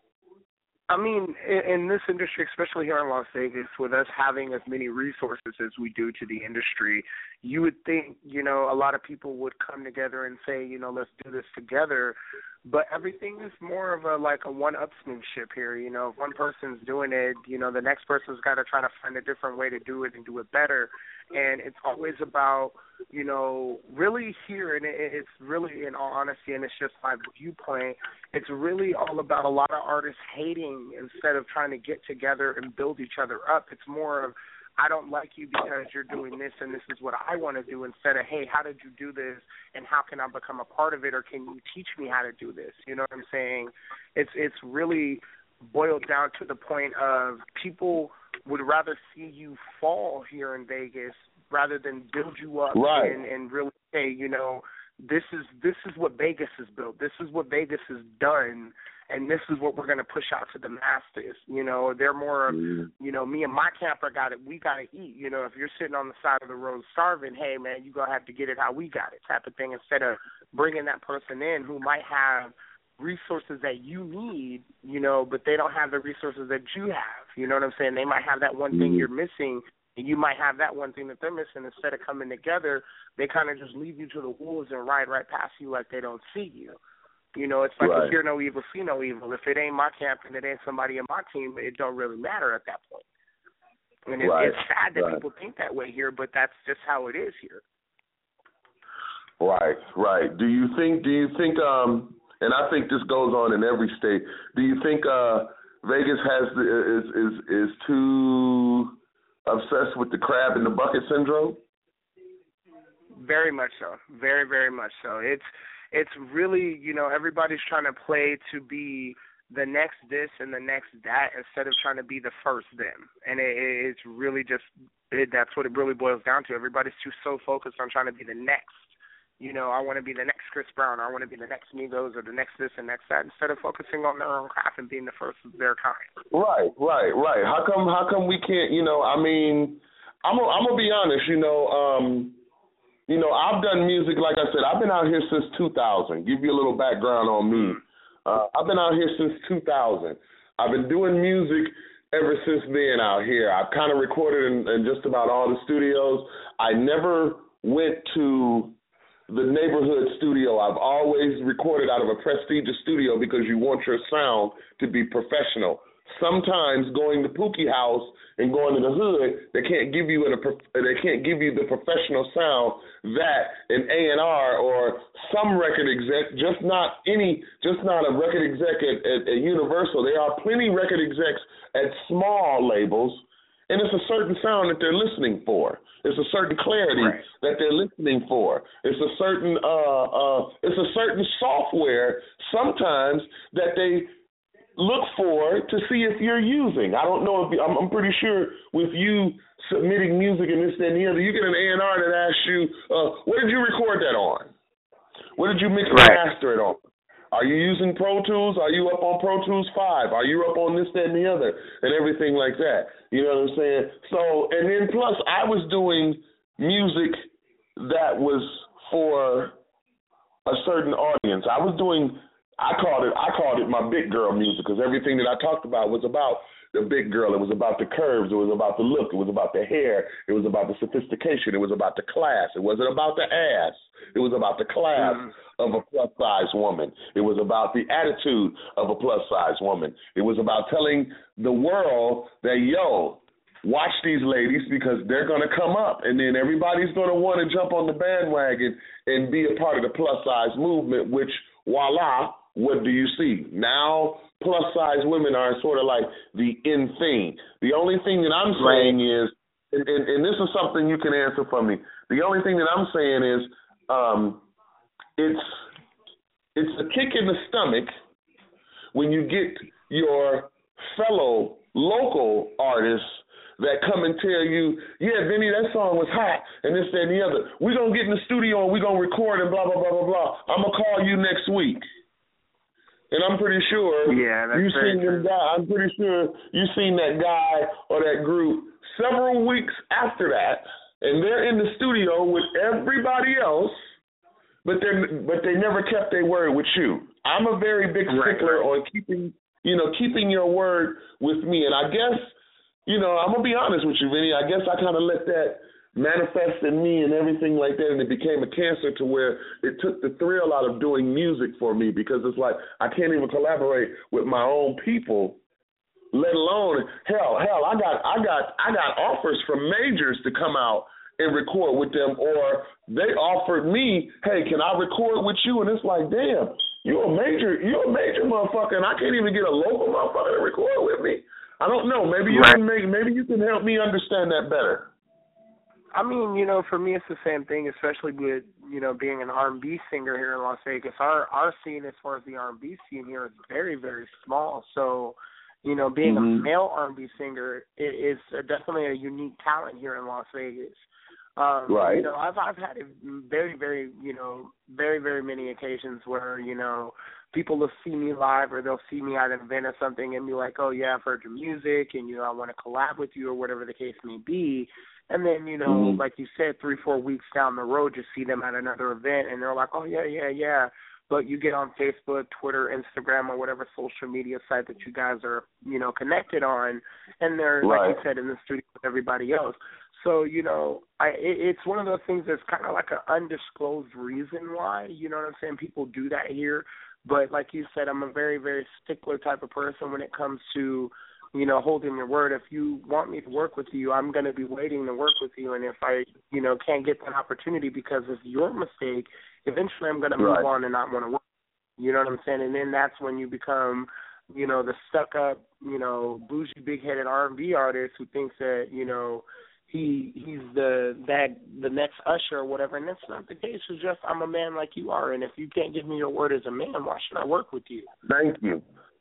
I mean, in this industry, especially here in Las Vegas, with us having as many resources as we do to the industry, you would think, a lot of people would come together and say, let's do this together. But everything is more of a one-upsmanship here. If one person's doing it, the next person's got to try to find a different way to do it and do it better. And it's always about, really here, and it's really, in all honesty, and it's just my viewpoint, it's really all about a lot of artists hating instead of trying to get together and build each other up. It's more of, I don't like you because you're doing this and this is what I want to do, instead of, hey, how did you do this and how can I become a part of it, or can you teach me how to do this? You know what I'm saying? It's really boiled down to the point of people would rather see you fall here in Vegas rather than build you up and really say, this is what Vegas has built. This is what Vegas has done. And this is what we're going to push out to the masses. They're more of, me and my camper we got to eat. If you're sitting on the side of the road starving, hey, man, you're going to have to get it how we got it type of thing, instead of bringing that person in who might have resources that you need, but they don't have the resources that you have. You know what I'm saying? They might have that one thing you're missing, and you might have that one thing that they're missing. Instead of coming together, they kind of just leave you to the wolves and ride right past you like they don't see you. It's like, if hear no evil, see no evil. If it ain't my camp and it ain't somebody in my team, it don't really matter at that point. And it's sad that people think that way here, but that's just how it is here. Right. Do you think, and I think this goes on in every state, do you think Vegas is too obsessed with the crab in the bucket syndrome? Very much so. Very, very much so. It's really, everybody's trying to play to be the next this and the next that instead of trying to be the first them. And it's really just, that's what it really boils down to. Everybody's so focused on trying to be the next. I want to be the next Chris Brown, or I want to be the next Migos, or the next this and next that, instead of focusing on their own craft and being the first of their kind. Right. How come we can't, I'm going to be honest, I've done music, like I said, I've been out here since 2000. Give you a little background on me. I've been out here since 2000. I've been doing music ever since then out here. I've kind of recorded in just about all the studios. I never went to the neighborhood studio. I've always recorded out of a prestigious studio because you want your sound to be professional. Sometimes going to Pookie House and going to the hood, they can't give you the professional sound that an A&R or some record exec, just not a record exec at Universal. There are plenty record execs at small labels, and it's a certain sound that they're listening for. It's a certain clarity that they're listening for. It's a certain software sometimes that they look for to see if you're using. I don't know if I'm pretty sure with you submitting music and this and the other, you get an A&R that asks you, what did you record that on? What did you mix and master it on? Are you using Pro Tools? Are you up on Pro Tools 5? Are you up on this, that, and the other, and everything like that? You know what I'm saying? So, and then plus, I was doing music that was for a certain audience. I called it my big girl music, because everything that I talked about was about the big girl. It was about the curves. It was about the look. It was about the hair. It was about the sophistication. It was about the class. It wasn't about the ass. It was about the class of a plus-size woman. It was about the attitude of a plus-size woman. It was about telling the world that, yo, watch these ladies because they're going to come up, and then everybody's going to want to jump on the bandwagon and be a part of the plus-size movement, which, voila, what do you see? Now plus-size women are sort of like the in thing. The only thing that I'm saying is, and this is something you can answer for me, the only thing that I'm saying is it's a kick in the stomach when you get your fellow local artists that come and tell you, yeah, Vinny, that song was hot, and this, that, and the other. We're going to get in the studio and we're going to record and blah, blah, blah, blah, blah. I'm going to call you next week. And I'm pretty sure you've seen them guy. I'm pretty sure you've seen that guy or that group several weeks after that, and they're in the studio with everybody else, but they never kept their word with you. I'm a very big stickler on keeping your word with me, and I guess, I'm gonna be honest with you, Vinny. I guess I kind of let that manifest in me and everything like that, and it became a cancer to where it took the thrill out of doing music for me, because it's like I can't even collaborate with my own people, let alone hell I got offers from majors to come out and record with them, or they offered me, hey, can I record with you? And it's like, damn, you're a major motherfucker, and I can't even get a local motherfucker to record with me. I don't know. Maybe you can help me understand that better. I mean, for me, it's the same thing, especially with, being an R&B singer here in Las Vegas. Our scene, as far as the R&B scene here, is very, very small. So, being a male R&B singer is definitely a unique talent here in Las Vegas. Right. I've had very, very, very, very many occasions where, people will see me live, or they'll see me at an event or something and be like, oh, yeah, I've heard your music and, I want to collab with you, or whatever the case may be. And then, like you said, 3-4 weeks down the road, you see them at another event and they're like, oh, yeah. But you get on Facebook, Twitter, Instagram, or whatever social media site that you guys are, connected on, and they're, like you said, in the studio with everybody else. So, it's one of those things that's kind of like an undisclosed reason why, you know what I'm saying, people do that here. But like you said, I'm a very, very stickler type of person when it comes to, holding your word. If you want me to work with you, I'm going to be waiting to work with you. And if I, can't get that opportunity because of your mistake, eventually I'm going to move on and not want to work. You know what I'm saying? And then that's when you become, the stuck-up, bougie, big-headed R&B artist who thinks that, he's the next Usher or whatever, and that's not the case. It's just I'm a man like you are, and if you can't give me your word as a man, why should I work with you? Thank you.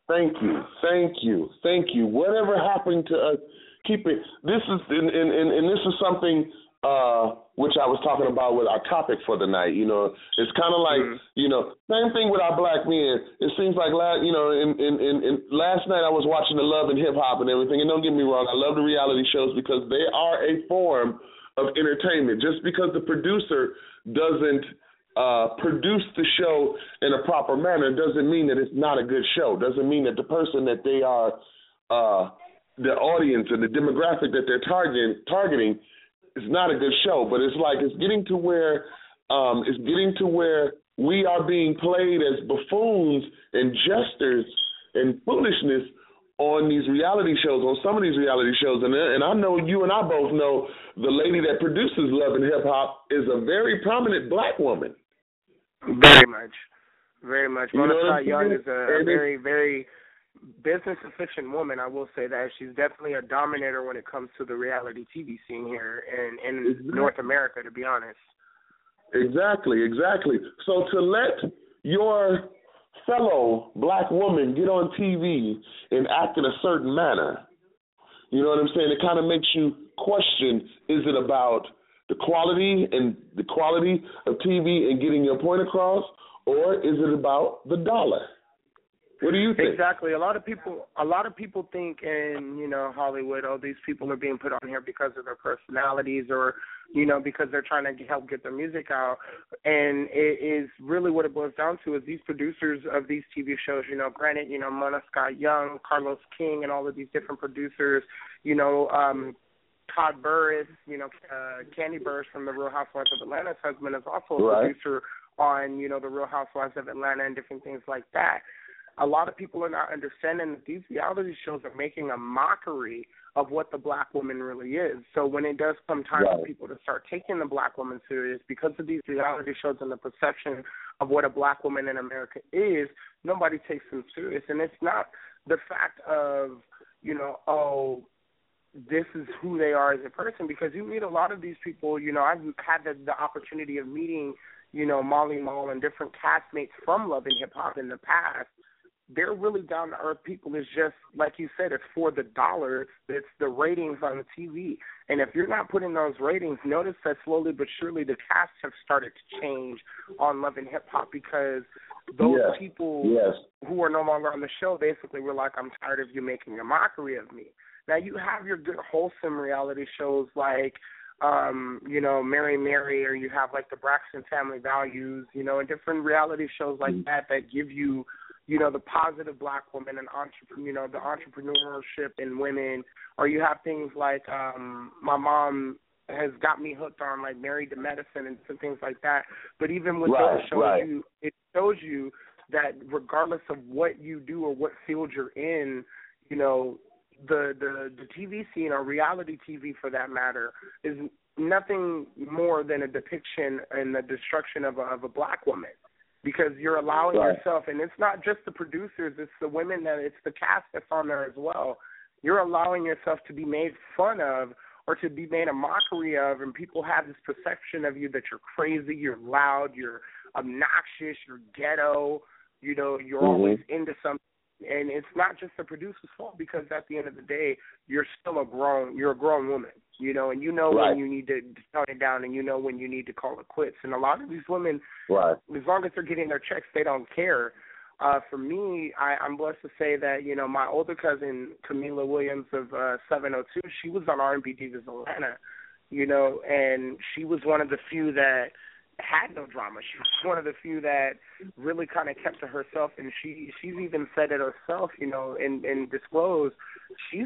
Whatever happened to us? Keep it. This is and this is something which I was talking about with our topic for the night. It's kind of like same thing with our black men. It seems like last night I was watching the Love and Hip Hop and everything. And don't get me wrong, I love the reality shows because they are a form of entertainment. Just because the producer doesn't produce the show in a proper manner doesn't mean that it's not a good show. Doesn't mean that the person that they are, the audience and the demographic that they're targeting is not a good show. But it's like it's getting to where we are being played as buffoons and jesters and foolishness on these reality shows, on some of these reality shows. And I know you and I both know the lady that produces Love and Hip Hop is a very prominent black woman. Very much. Mona Scott Young is a very, very business-efficient woman, I will say that. She's definitely a dominator when it comes to the reality TV scene here in North America, to be honest. Exactly. So to let your fellow black woman get on TV and act in a certain manner, you know what I'm saying? It kind of makes you question, is it about the quality of TV and getting your point across, or is it about the dollar? What do you think? Exactly. A lot of people think in, you know, Hollywood, oh, these people are being put on here because of their personalities or, you know, because they're trying to help get their music out. And it is really what it boils down to is these producers of these TV shows, you know, granted, you know, Mona Scott Young, Carlos King, and all of these different producers, you know, Todd Burris, you know, Candy Burris from The Real Housewives of Atlanta's husband is also a producer on, you know, The Real Housewives of Atlanta and different things like that. A lot of people are not understanding that these reality shows are making a mockery of what the black woman really is. So when it does come time for people to start taking the black woman serious because of these reality shows and the perception of what a black woman in America is, nobody takes them serious. And it's not the fact of, you know, oh, this is who they are as a person, because you meet a lot of these people. You know, I've had the opportunity of meeting, you know, Molly Mall and different castmates from Love and Hip Hop in the past. They're really down-to-earth people. It's just, like you said, it's for the dollar. It's the ratings on the TV. And if you're not putting those ratings, notice that slowly but surely the casts have started to change on Love and Hip Hop because those people who are no longer on the show basically were like, I'm tired of you making a mockery of me. Now, you have your good, wholesome reality shows like, you know, Mary Mary, or you have like the Braxton Family Values, you know, and different reality shows like that give you, you know, the positive black woman and you know, the entrepreneurship in women, or you have things like my mom has got me hooked on, like Married to Medicine and some things like that. But even with those shows, it shows you that regardless of what you do or what field you're in, you know, the TV scene, or reality TV for that matter, is nothing more than a depiction and the destruction of a black woman. Because you're allowing yourself, and it's not just the producers, it's the women, it's the cast that's on there as well. You're allowing yourself to be made fun of or to be made a mockery of, and people have this perception of you that you're crazy, you're loud, you're obnoxious, you're ghetto, you know, you're always into something. And it's not just the producer's fault, because at the end of the day, you're a grown woman, you know, and you know when you need to tone it down, and you know when you need to call it quits. And a lot of these women, as long as they're getting their checks, they don't care. For me, I'm blessed to say that, you know, my older cousin, Camila Williams of 702, she was on R&B Divas Atlanta, you know, and she was one of the few that had no drama. She was one of the few that really kind of kept to herself, and she's even said it herself, you know, and disclosed she's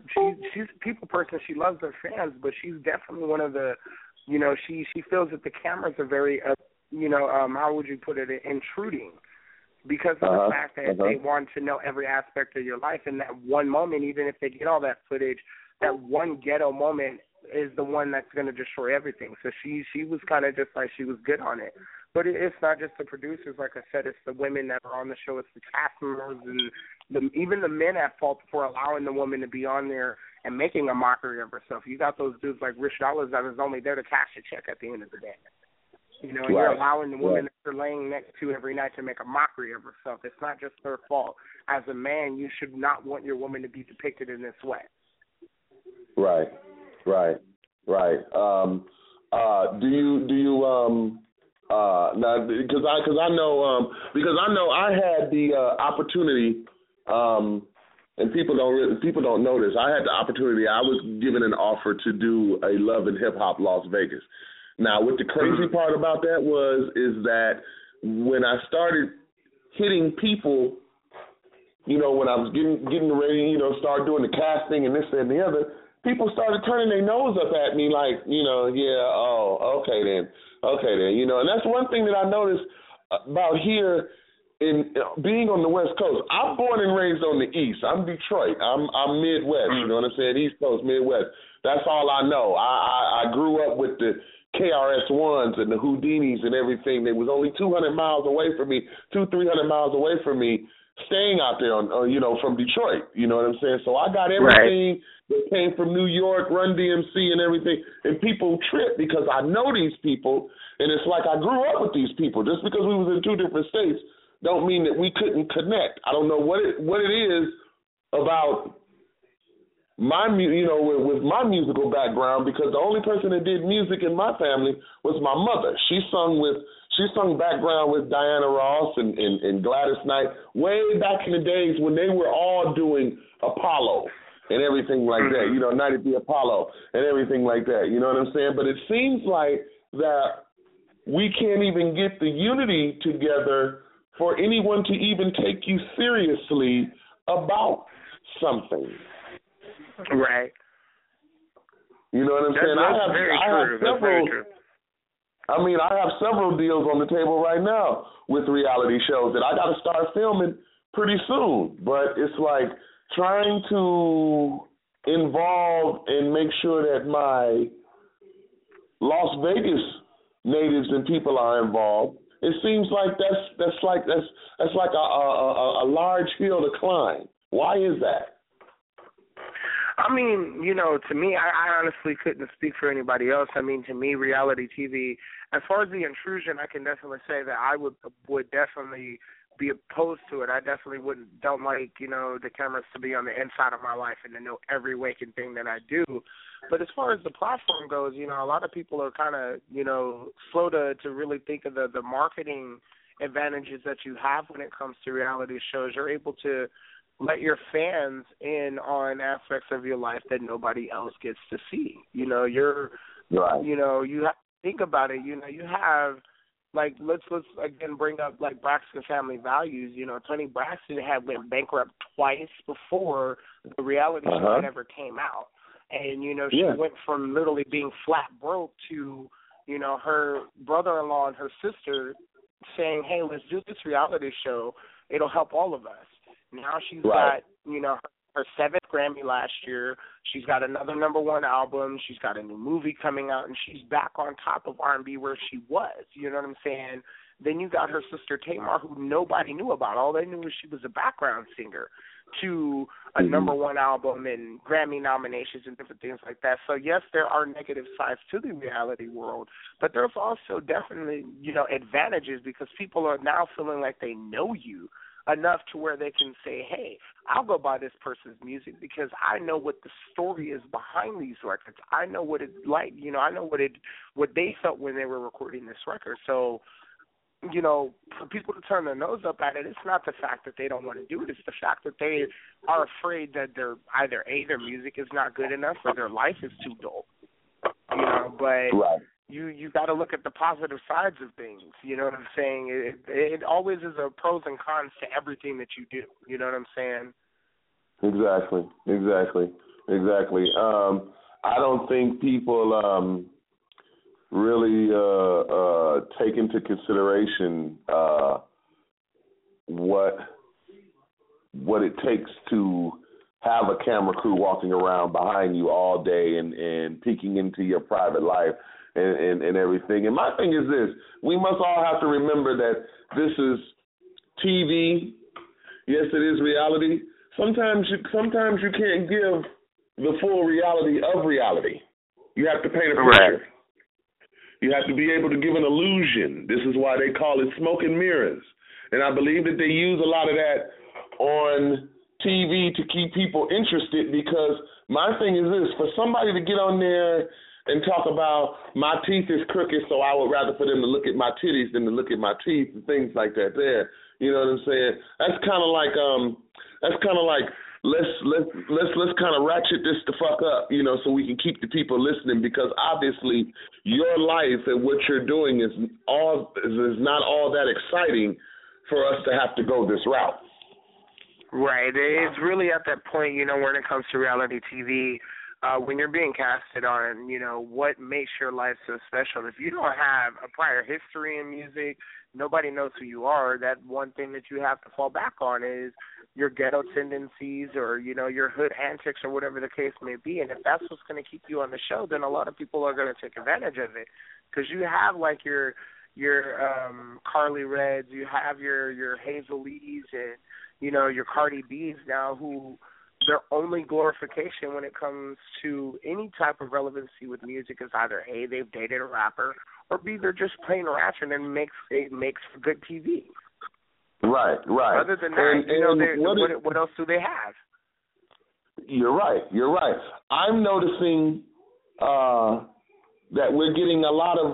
a people person. She loves her fans, but she's definitely one of the, you know, she feels that the cameras are very, you know, how would you put it, intruding, because of the fact that they want to know every aspect of your life. And that one moment, even if they get all that footage, that one ghetto moment is the one that's going to destroy everything. So she was kind of just like, she was good on it. But it's not just the producers, like I said, it's the women that are on the show, it's the cast members, and even the men at fault for allowing the woman to be on there and making a mockery of herself. You got those dudes like Rich Dollaz that is only there to cash a check at the end of the day. You know, and you're allowing the woman that you're laying next to every night to make a mockery of herself. It's not just her fault. As a man, you should not want your woman to be depicted in this way. Right. Do you now, because I know I had the opportunity, and people don't know this. I had the opportunity. I was given an offer to do a Love and Hip Hop Las Vegas. Now, what the crazy part about that is that when I started hitting people, you know, when I was getting ready, you know, start doing the casting and this and the other, people started turning their nose up at me like, you know, okay then, you know. And that's one thing that I noticed about here in being on the West Coast. I'm born and raised on the East. I'm Detroit. I'm Midwest, you know what I'm saying? East Coast, Midwest. That's all I know. I grew up with the KRS-Ones and the Houdinis and everything. They was only 200 miles away from me, 300 miles away from me, staying out there on, you know, from Detroit. You know what I'm saying? So I got everything that came from New York, Run DMC and everything. And people trip because I know these people, and it's like I grew up with these people. Just because we was in two different states don't mean that we couldn't connect. I don't know what it is about my, you know, with my musical background, because the only person that did music in my family was my mother. She sung with, She sung background with Diana Ross and Gladys Knight way back in the days when they were all doing Apollo and everything like that, you know, Night at the Apollo and everything like that, you know what I'm saying? But it seems like that we can't even get the unity together for anyone to even take you seriously about something. Right. You know what I'm saying? I have several deals on the table right now with reality shows that I got to start filming pretty soon. But it's like trying to involve and make sure that my Las Vegas natives and people are involved. It seems like that's like a large hill to climb. Why is that? I mean, you know, to me, I honestly couldn't speak for anybody else. I mean, to me, reality TV, as far as the intrusion, I can definitely say that I would definitely be opposed to it. I definitely don't like, you know, the cameras to be on the inside of my life and to know every waking thing that I do. But as far as the platform goes, you know, a lot of people are kind of, you know, slow to really think of the marketing advantages that you have when it comes to reality shows. You're able to let your fans in on aspects of your life that nobody else gets to see. You know, right. You know, you have to think about it. You know, you have, like, let's again bring up, like, Braxton Family Values. You know, Toni Braxton went bankrupt twice before the reality show ever came out. And, you know, she went from literally being flat broke to, you know, her brother-in-law and her sister saying, hey, let's do this reality show. It'll help all of us. Now she's got, you know, her 7th Grammy last year. She's got another #1 album. She's got a new movie coming out, and she's back on top of R&B where she was. You know what I'm saying? Then you got her sister Tamar, who nobody knew about. All they knew was she was a background singer, to a #1 album and Grammy nominations and different things like that. So, yes, there are negative sides to the reality world, but there's also definitely, you know, advantages because people are now feeling like they know you enough to where they can say, hey, I'll go buy this person's music because I know what the story is behind these records. I know what it's like, you know, I know what they felt when they were recording this record. So, you know, for people to turn their nose up at it, it's not the fact that they don't want to do it. It's the fact that they are afraid that they're either their music is not good enough or their life is too dull. You know, but you got to look at the positive sides of things. You know what I'm saying? It always is a pros and cons to everything that you do. You know what I'm saying? Exactly. I don't think people really take into consideration what it takes to have a camera crew walking around behind you all day and peeking into your private life and everything. And my thing is this: we must all have to remember that this is TV. Yes, it is reality. Sometimes you can't give the full reality of reality. You have to paint a picture. You have to be able to give an illusion. This is why they call it smoke and mirrors. And I believe that they use a lot of that on TV to keep people interested, because my thing is this: for somebody to get on there and talk about my teeth is crooked, so I would rather for them to look at my titties than to look at my teeth and things like that there. You know what I'm saying? That's kind of like let's kind of ratchet this the fuck up, you know, so we can keep the people listening, because obviously your life and what you're doing is not all that exciting for us to have to go this route. Right. It's really at that point, you know, when it comes to reality TV, when you're being casted on, you know, what makes your life so special. If you don't have a prior history in music, nobody knows who you are. That one thing that you have to fall back on is your ghetto tendencies or, you know, your hood antics or whatever the case may be. And if that's what's going to keep you on the show, then a lot of people are going to take advantage of it, because you have like your Carly Reds, you have your Hazel Lees and, you know, your Cardi B's now, who their only glorification when it comes to any type of relevancy with music is either A, they've dated a rapper, or B, they're just plain ratchet and it makes for good TV. Right. Other than that, what else do they have? You're right. I'm noticing that we're getting a lot of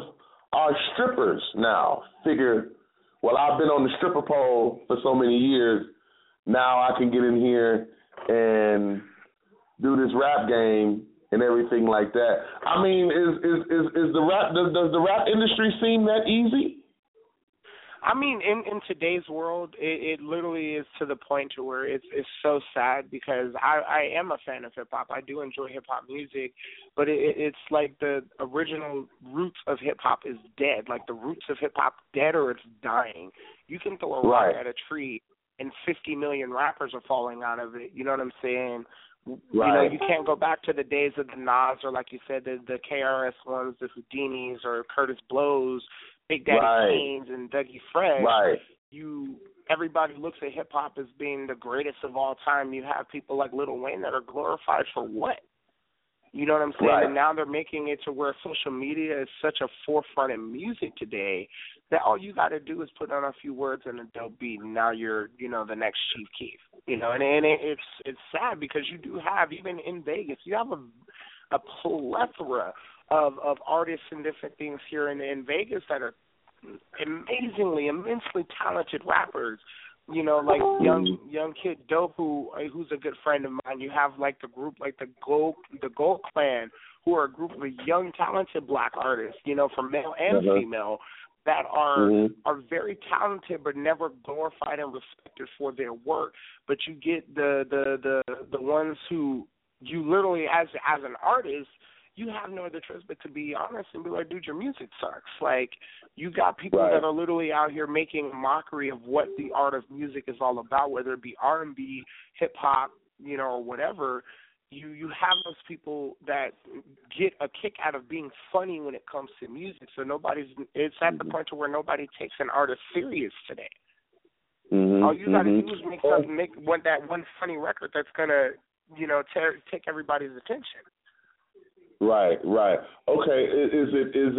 our strippers now figure, well, I've been on the stripper pole for so many years, now I can get in here and do this rap game and everything like that. I mean, is the rap, does the rap industry seem that easy? I mean, in today's world, it literally is to the point to where it's so sad, because I am a fan of hip-hop. I do enjoy hip-hop music, but it's like the original roots of hip-hop is dead. Like the roots of hip-hop dead, or it's dying. You can throw a rock at a tree and 50 million rappers are falling out of it. You know what I'm saying? Right. You know, you can't go back to the days of the Nas, or like you said, the KRS Ones, the Houdinis, or Curtis Blows, Big Daddy Kane's, and Dougie Fresh. Right. Everybody looks at hip hop as being the greatest of all time. You have people like Lil Wayne that are glorified for what? You know what I'm saying? Right. And now they're making it to where social media is such a forefront in music today that all you got to do is put on a few words and a dope beat, and now you're, you know, the next Chief Keef. You know, and it's sad, because you do have, even in Vegas, you have a plethora of artists and different things here in Vegas that are immensely talented rappers. You know, like young Kid Dope, who's a good friend of mine. You have like the group like the Gold Clan, who are a group of young talented black artists, you know, from male and female, that are very talented but never glorified and respected for their work. But you get the ones who you literally, as an artist, you have no other choice but to be honest and be like, dude, your music sucks. Like, you got people that are literally out here making a mockery of what the art of music is all about, whether it be R&B, hip-hop, you know, or whatever. You have those people that get a kick out of being funny when it comes to music. So it's at the point to where nobody takes an artist serious today. All you got to do is make that one funny record that's going to, you know, take everybody's attention. Right. Okay, is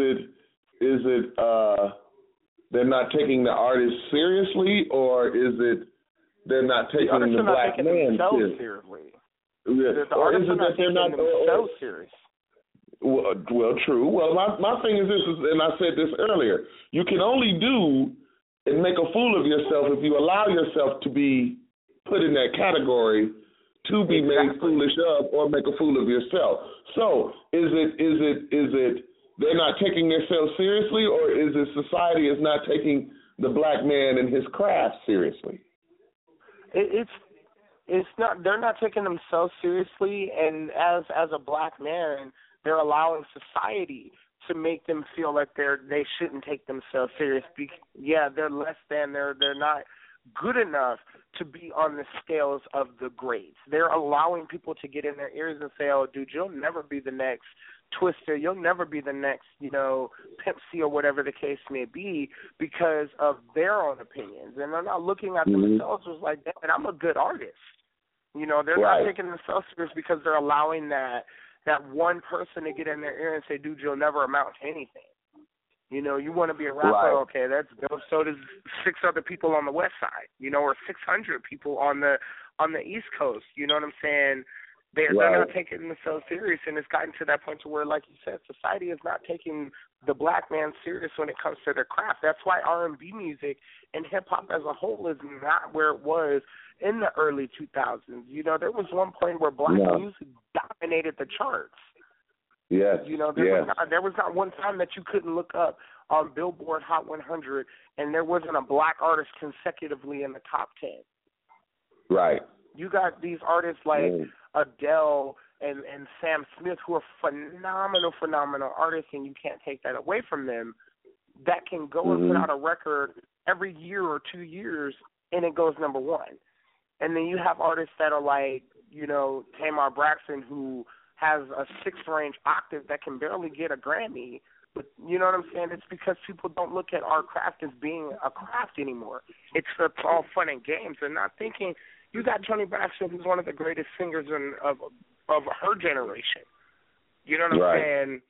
it they're not taking the artist seriously, or is it they're not taking the black man seriously? The or is it that they're not themselves serious? Well, true. Well, my thing is this, and I said this earlier, you can only do and make a fool of yourself if you allow yourself to be put in that category, to be made foolish of, or make a fool of yourself. So is it they're not taking themselves seriously, or is it society is not taking the black man and his craft seriously? It's not. They're not taking themselves seriously, and as a black man, they're allowing society to make them feel like they shouldn't take themselves serious. Yeah, they're less than. They're not good enough to be on the scales of the greats. They're allowing people to get in their ears and say, oh, dude, you'll never be the next Twister. You'll never be the next, you know, Pimp C, or whatever the case may be, because of their own opinions. And they're not looking at themselves as like, damn, I'm a good artist. You know, they're not taking themselves serious because they're allowing that one person to get in their ear and say, dude, you'll never amount to anything. You know, you want to be a rapper, okay, that's dope. So does 6 other people on the west side, you know, or 600 people on the East Coast. You know what I'm saying? They're not taking themselves serious, and it's gotten to that point to where, like you said, society is not taking the black man serious when it comes to their craft. That's why R&B music and hip-hop as a whole is not where it was in the early 2000s. You know, there was one point where black music dominated the charts. Yes. You know, there was not one time that you couldn't look up on Billboard Hot 100 and there wasn't a black artist consecutively in the top 10. Right. You got these artists like Adele and Sam Smith, who are phenomenal artists, and you can't take that away from them, that can go and put out a record every year or 2 years and it goes number one. And then you have artists that are like, you know, Tamar Braxton, who has a 6-range octave that can barely get a Grammy. But you know what I'm saying? It's because people don't look at our craft as being a craft anymore. It's all fun and games. They're not thinking. You got Toni Braxton, who's one of the greatest singers of her generation. You know what I'm saying?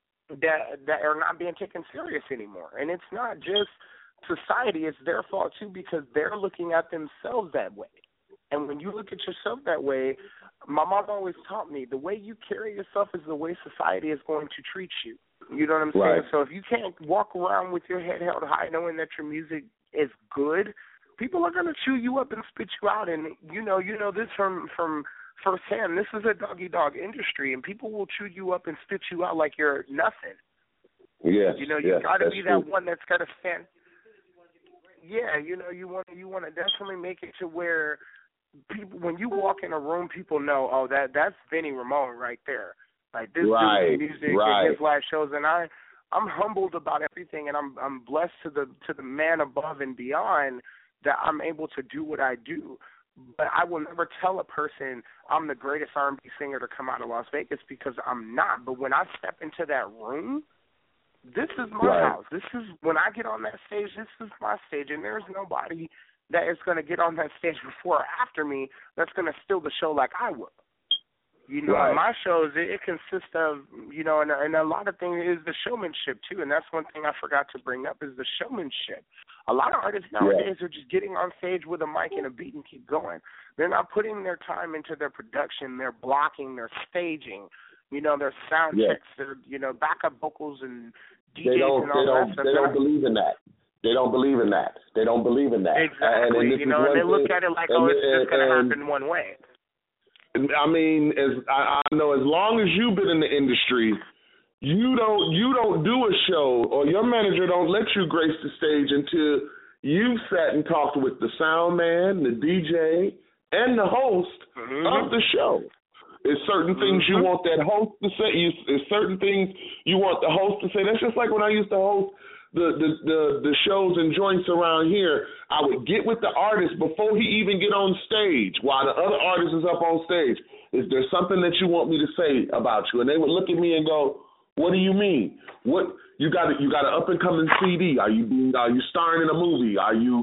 That are not being taken serious anymore. And it's not just society. It's their fault, too, because they're looking at themselves that way. And when you look at yourself that way, my mom always taught me, the way you carry yourself is the way society is going to treat you. You know what I'm saying? So if you can't walk around with your head held high knowing that your music is good, people are going to chew you up and spit you out. And you know this from firsthand. This is a dog-eat-dog industry, and people will chew you up and spit you out like you're nothing. Yes, you got to be that one that's got to stand. Yeah, you want to definitely make it to where people, when you walk in a room, people know, oh, that's Vinny Ramone right there. Like this dude's music and his live shows, and I'm humbled about everything, and I'm blessed to the man above and beyond that I'm able to do what I do. But I will never tell a person I'm the greatest R&B singer to come out of Las Vegas, because I'm not. But when I step into that room, this is my house. This is, when I get on that stage, this is my stage, and there's nobody that is going to get on that stage before or after me that's going to steal the show like I would. My shows, it consists of, and a lot of things is the showmanship, too, and that's one thing I forgot to bring up is the showmanship. A lot of artists nowadays are just getting on stage with a mic and a beat and keep going. They're not putting their time into their production, their blocking, their staging, their sound checks, their, backup vocals and DJs and all that stuff. They don't believe in that. They don't believe in that. Exactly. And they look at it like, it's just going to happen one way. I mean, as I know, as long as you've been in the industry, you don't do a show, or your manager don't let you grace the stage until you've sat and talked with the sound man, the DJ, and the host of the show. There's certain things you want that host to say. There's certain things you want the host to say. That's just like when I used to host the shows and joints around here. I would get with the artist before he even get on stage, while the other artist is up on stage. Is there something that you want me to say about you? And they would look at me and go, "What do you mean? What you got an up and coming CD? Are you starring in a movie? Are you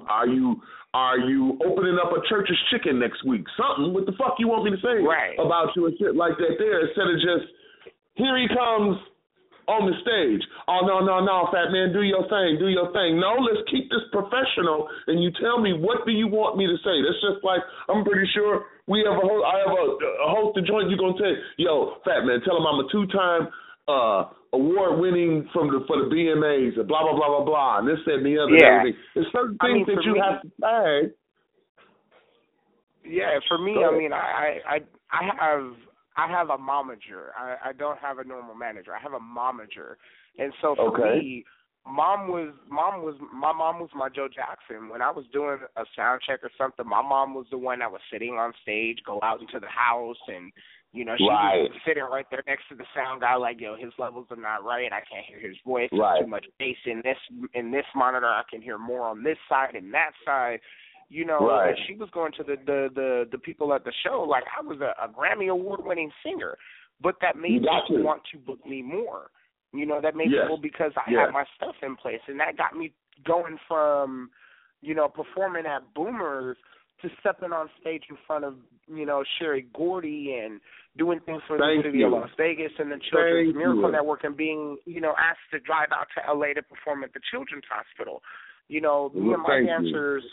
opening up a Church's Chicken next week? Something. What the fuck you want me to say about you and shit like that there, instead of just, here he comes on the stage. Oh, no, fat man, do your thing. No, let's keep this professional, and you tell me, what do you want me to say? That's just like, I'm pretty sure I have a host of joint, you're going to say, yo, fat man, tell him I'm a 2-time award-winning for the BMAs, blah, blah, blah, blah, blah, and this, that, and the other. Yeah. There's certain things that you have to say. Yeah, for me, I have a momager. I don't have a normal manager. I have a momager. And so for me, my mom was my Joe Jackson. When I was doing a sound check or something, my mom was the one that was sitting on stage, go out into the house, and she was sitting right there next to the sound guy, like, yo, his levels are not right. I can't hear his voice. There's too much bass in this monitor. I can hear more on this side and that side. And she was going to the people at the show like I was a Grammy Award-winning singer, but that made people want to book me more. That made people, because I had my stuff in place, and that got me going from, performing at Boomers to stepping on stage in front of, Sherry Gordy and doing things for the city of Las Vegas and the Children's Miracle Network, and being, asked to drive out to L.A. to perform at the Children's Hospital. Me and my dancers.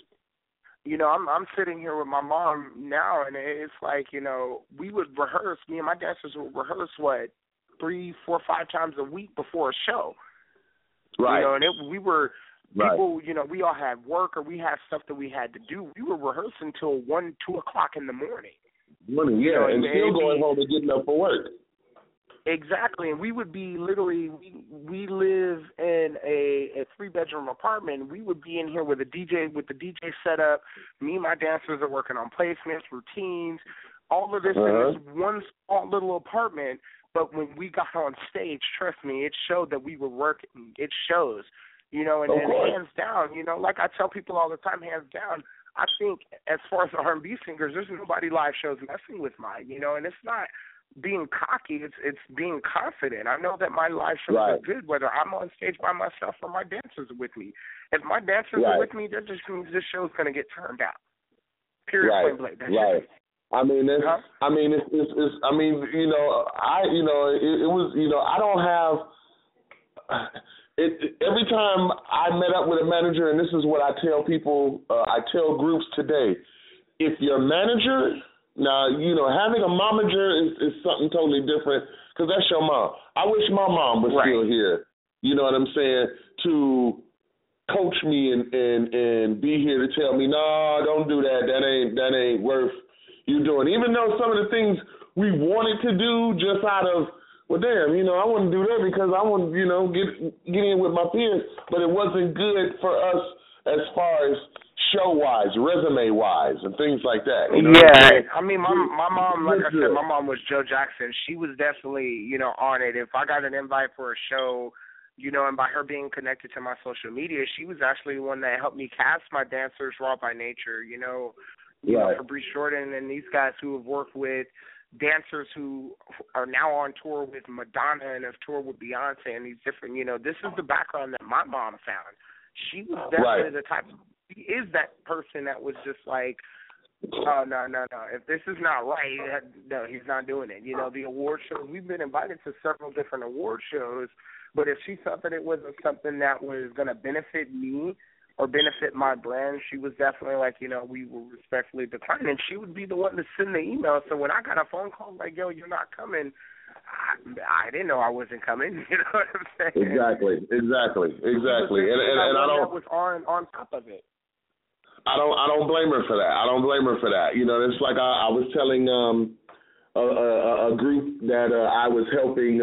I'm sitting here with my mom now, and it's like, we would rehearse. Me and my dancers would rehearse, 3, 4, 5 times a week before a show. Right. We were people. We all had work, or we had stuff that we had to do. We were rehearsing till 1, 2 o'clock in the morning. And still going home and getting up for work. Exactly, and we would be literally, we live in a 3-bedroom apartment. We would be in here with the DJ set up. Me and my dancers are working on placements, routines, all of this in this one small little apartment. But when we got on stage, trust me, it showed that we were working. It shows, and hands down, like I tell people all the time, hands down, I think as far as R&B singers, there's nobody live shows messing with mine, and it's not being cocky, it's being confident. I know that my live shows are good, whether I'm on stage by myself or my dancers are with me. If my dancers are with me, that just means this show's going to get turned out. Period. Point blank. That's it. I mean, it was, I don't have. Every time I met up with a manager, and this is what I tell people, I tell groups today: if your manager Now, you know, having a momager is something totally different because that's your mom. I wish my mom was still here. You know what I'm saying? To coach me and be here to tell me, no, don't do that. That ain't worth you doing. Even though some of the things we wanted to do just out of, well, damn, you know, I want to do that because I want to, you know, get in with my peers, but it wasn't good for us as far as show-wise, resume-wise, and things like that. You know I mean, my mom, like I said, my mom was Joe Jackson. She was definitely, you know, on it. If I got an invite for a show, you know, and by her being connected to my social media, she was actually the one that helped me cast my dancers Raw by Nature, you know, Fabrice Jordan and these guys who have worked with dancers who are now on tour with Madonna and have toured with Beyonce and these different, you know, this is the background that my mom found. She was definitely the type of, she is that person that was just like, oh, no. If this is not right, no, he's not doing it. You know, the award shows, we've been invited to several different award shows, but if she felt that it wasn't something that was going to benefit me or benefit my brand, she was definitely like, you know, we will respectfully decline. And she would be the one to send the email. So when I got a phone call like, yo, you're not coming, I didn't know I wasn't coming. You know what I'm saying? Exactly. And I don't was on top of it. I don't blame her for that. You know, it's like I was telling a group that I was helping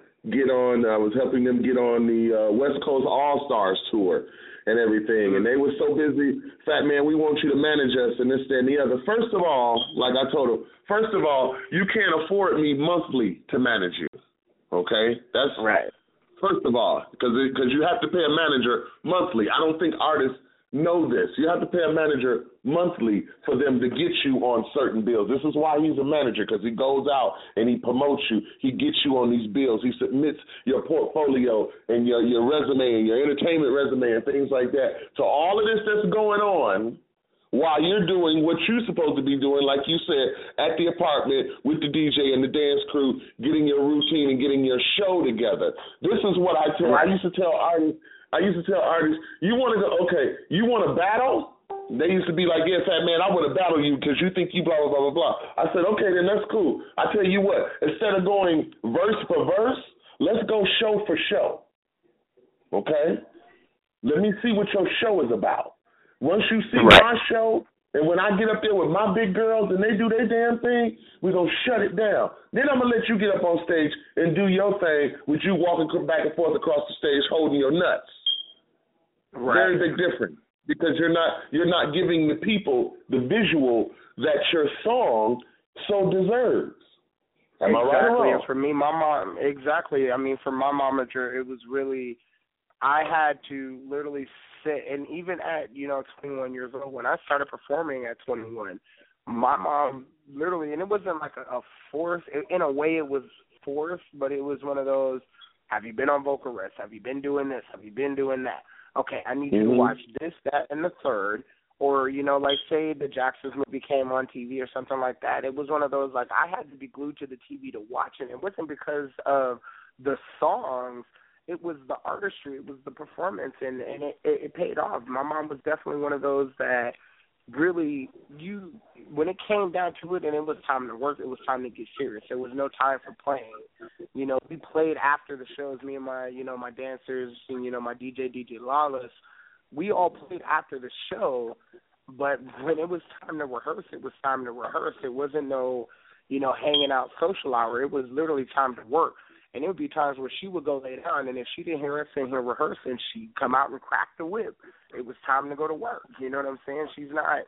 I was helping them get on the West Coast All-Stars tour and everything. And they were so busy, Fat Man, we want you to manage us and this, that, and the other. First of all, like I told them, you can't afford me monthly to manage you, okay? That's right. First of all, because you have to pay a manager monthly. I don't think artists know this. You have to pay a manager monthly for them to get you on certain bills. This is why he's a manager, because he goes out and he promotes you. He gets you on these bills. He submits your portfolio and your resume and your entertainment resume and things like that. So all of this that's going on while you're doing what you're supposed to be doing, like you said, at the apartment with the DJ and the dance crew, getting your routine and getting your show together. This is what I used to tell artists, you want to go, okay, you want to battle? They used to be like, yeah, Fat Man, I want to battle you because you think you blah, blah, blah, blah, blah. I said, okay, then that's cool. I tell you what, instead of going verse for verse, let's go show for show, okay? Let me see what your show is about. Once you see my show, and when I get up there with my big girls and they do their damn thing, we're going to shut it down. Then I'm going to let you get up on stage and do your thing with you walking back and forth across the stage holding your nuts. Very big difference, because you're not giving the people the visual that your song so deserves. Am I right or wrong? And for me, my mom, I mean, for my momager, it was really, I had to literally sit, and even at, 21 years old, when I started performing at 21, my mom literally, and it wasn't like a force, in a way it was forced, but it was one of those, have you been on Vocal Rest? Have you been doing this? Have you been doing that? Okay, I need you to watch this, that, and the third. Or, like, say the Jacksons movie came on TV or something like that. It was one of those, like, I had to be glued to the TV to watch it. It wasn't because of the songs. It was the artistry. It was the performance, and it paid off. My mom was definitely one of those that really, when it came down to it and it was time to work, it was time to get serious. There was no time for playing. We played after the shows, me and my, my dancers and, my DJ Lawless. We all played after the show, but when it was time to rehearse, it was time to rehearse. It wasn't no, hanging out social hour. It was literally time to work. And there would be times where she would go lay down, and if she didn't hear us in here rehearsing, she'd come out and crack the whip. It was time to go to work. You know what I'm saying? She's not,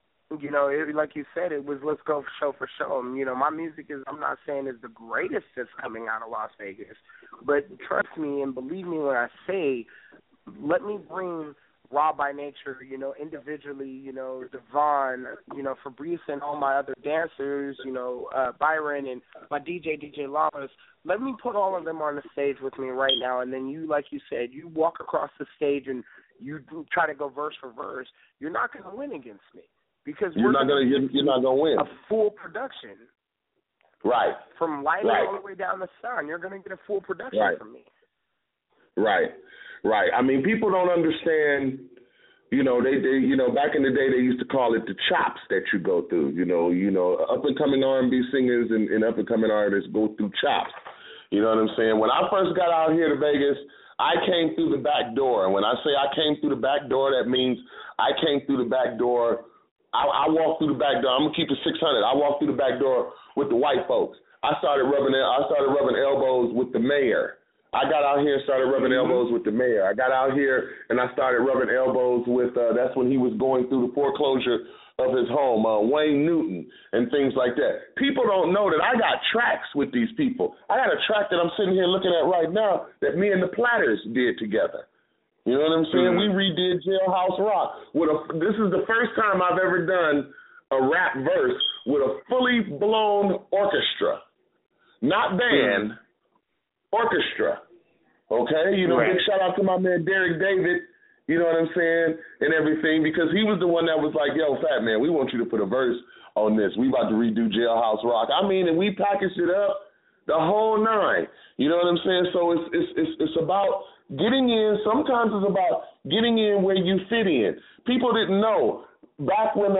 like you said, it was let's go show for show. My music is, I'm not saying is the greatest that's coming out of Las Vegas, but trust me and believe me when I say, let me bring Raw by Nature, individually, Devon, Fabrice and all my other dancers, Byron and my DJ Lawless. Let me put all of them on the stage with me right now, and then you, like you said, you walk across the stage and you try to go verse for verse. You're not going to win against me because you're not going to win a full production. Right. From lighting all the way down to sound, you're going to get a full production from me. Right. I mean, people don't understand You know, they back in the day they used to call it the chops that you go through. You know, up and coming R&B singers and up and coming artists go through chops. You know what I'm saying? When I first got out here to Vegas, I came through the back door. And when I say I came through the back door, that means I came through the back door. I walked through the back door. I'm gonna keep it 600. I walked through the back door with the white folks. I started rubbing elbows with the mayor. I got out here and started rubbing elbows with the mayor. I got out here and I started rubbing elbows with, that's when he was going through the foreclosure of his home, Wayne Newton and things like that. People don't know that I got tracks with these people. I got a track that I'm sitting here looking at right now that me and the Platters did together. You know what I'm saying? We redid Jailhouse Rock. This is the first time I've ever done a rap verse with a fully blown orchestra. Not band, orchestra. Okay? You know, big shout out to my man Derek David, you know what I'm saying, and everything, because he was the one that was like, yo, Fat Man, we want you to put a verse on this. We about to redo Jailhouse Rock. I mean, and we packaged it up the whole nine. You know what I'm saying? So it's about getting in. Sometimes it's about getting in where you fit in. People didn't know. Back when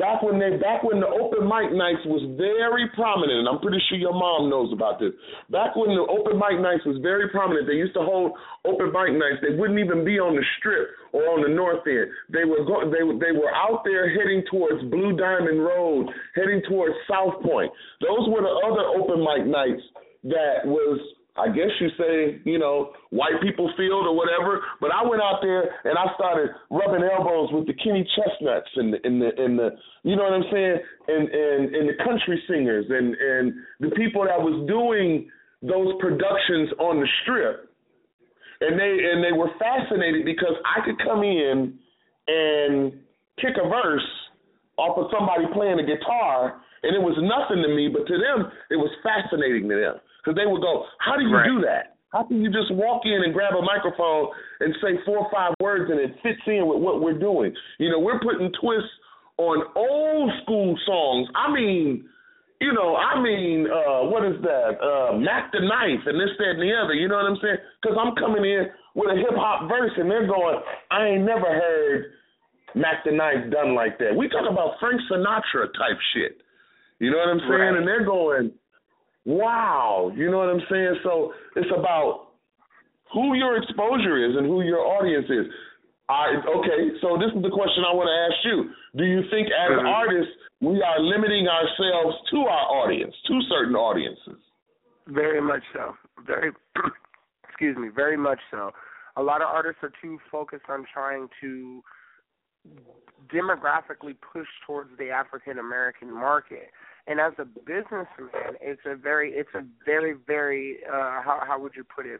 the open mic nights was very prominent, and I'm pretty sure your mom knows about this. Back when the open mic nights was very prominent, they used to hold open mic nights. They wouldn't even be on the Strip or on the North End. They were out there heading towards Blue Diamond Road, heading towards South Point. Those were the other open mic nights that was, I guess you say, you know, white people field or whatever. But I went out there and I started rubbing elbows with the Kenny Chestnuts and the you know what I'm saying, and the country singers and the people that was doing those productions on the Strip. And they were fascinated because I could come in and kick a verse off of somebody playing a guitar, and it was nothing to me, but to them it was fascinating to them. Because they would go, how do you do that? How can you just walk in and grab a microphone and say 4 or 5 words and it fits in with what we're doing? You know, we're putting twists on old school songs. I mean, what is that? Mac the Knife and this, that, and the other. You know what I'm saying? Because I'm coming in with a hip-hop verse and they're going, I ain't never heard Mac the Knife done like that. We talk about Frank Sinatra type shit. You know what I'm saying? And they're going, wow, you know what I'm saying? So it's about who your exposure is and who your audience is. Okay, so this is the question I want to ask you. Do you think as artists we are limiting ourselves to our audience, to certain audiences? Very much so. Very much so. A lot of artists are too focused on trying to demographically push towards the African American market. And as a businessman, it's a very, how would you put it?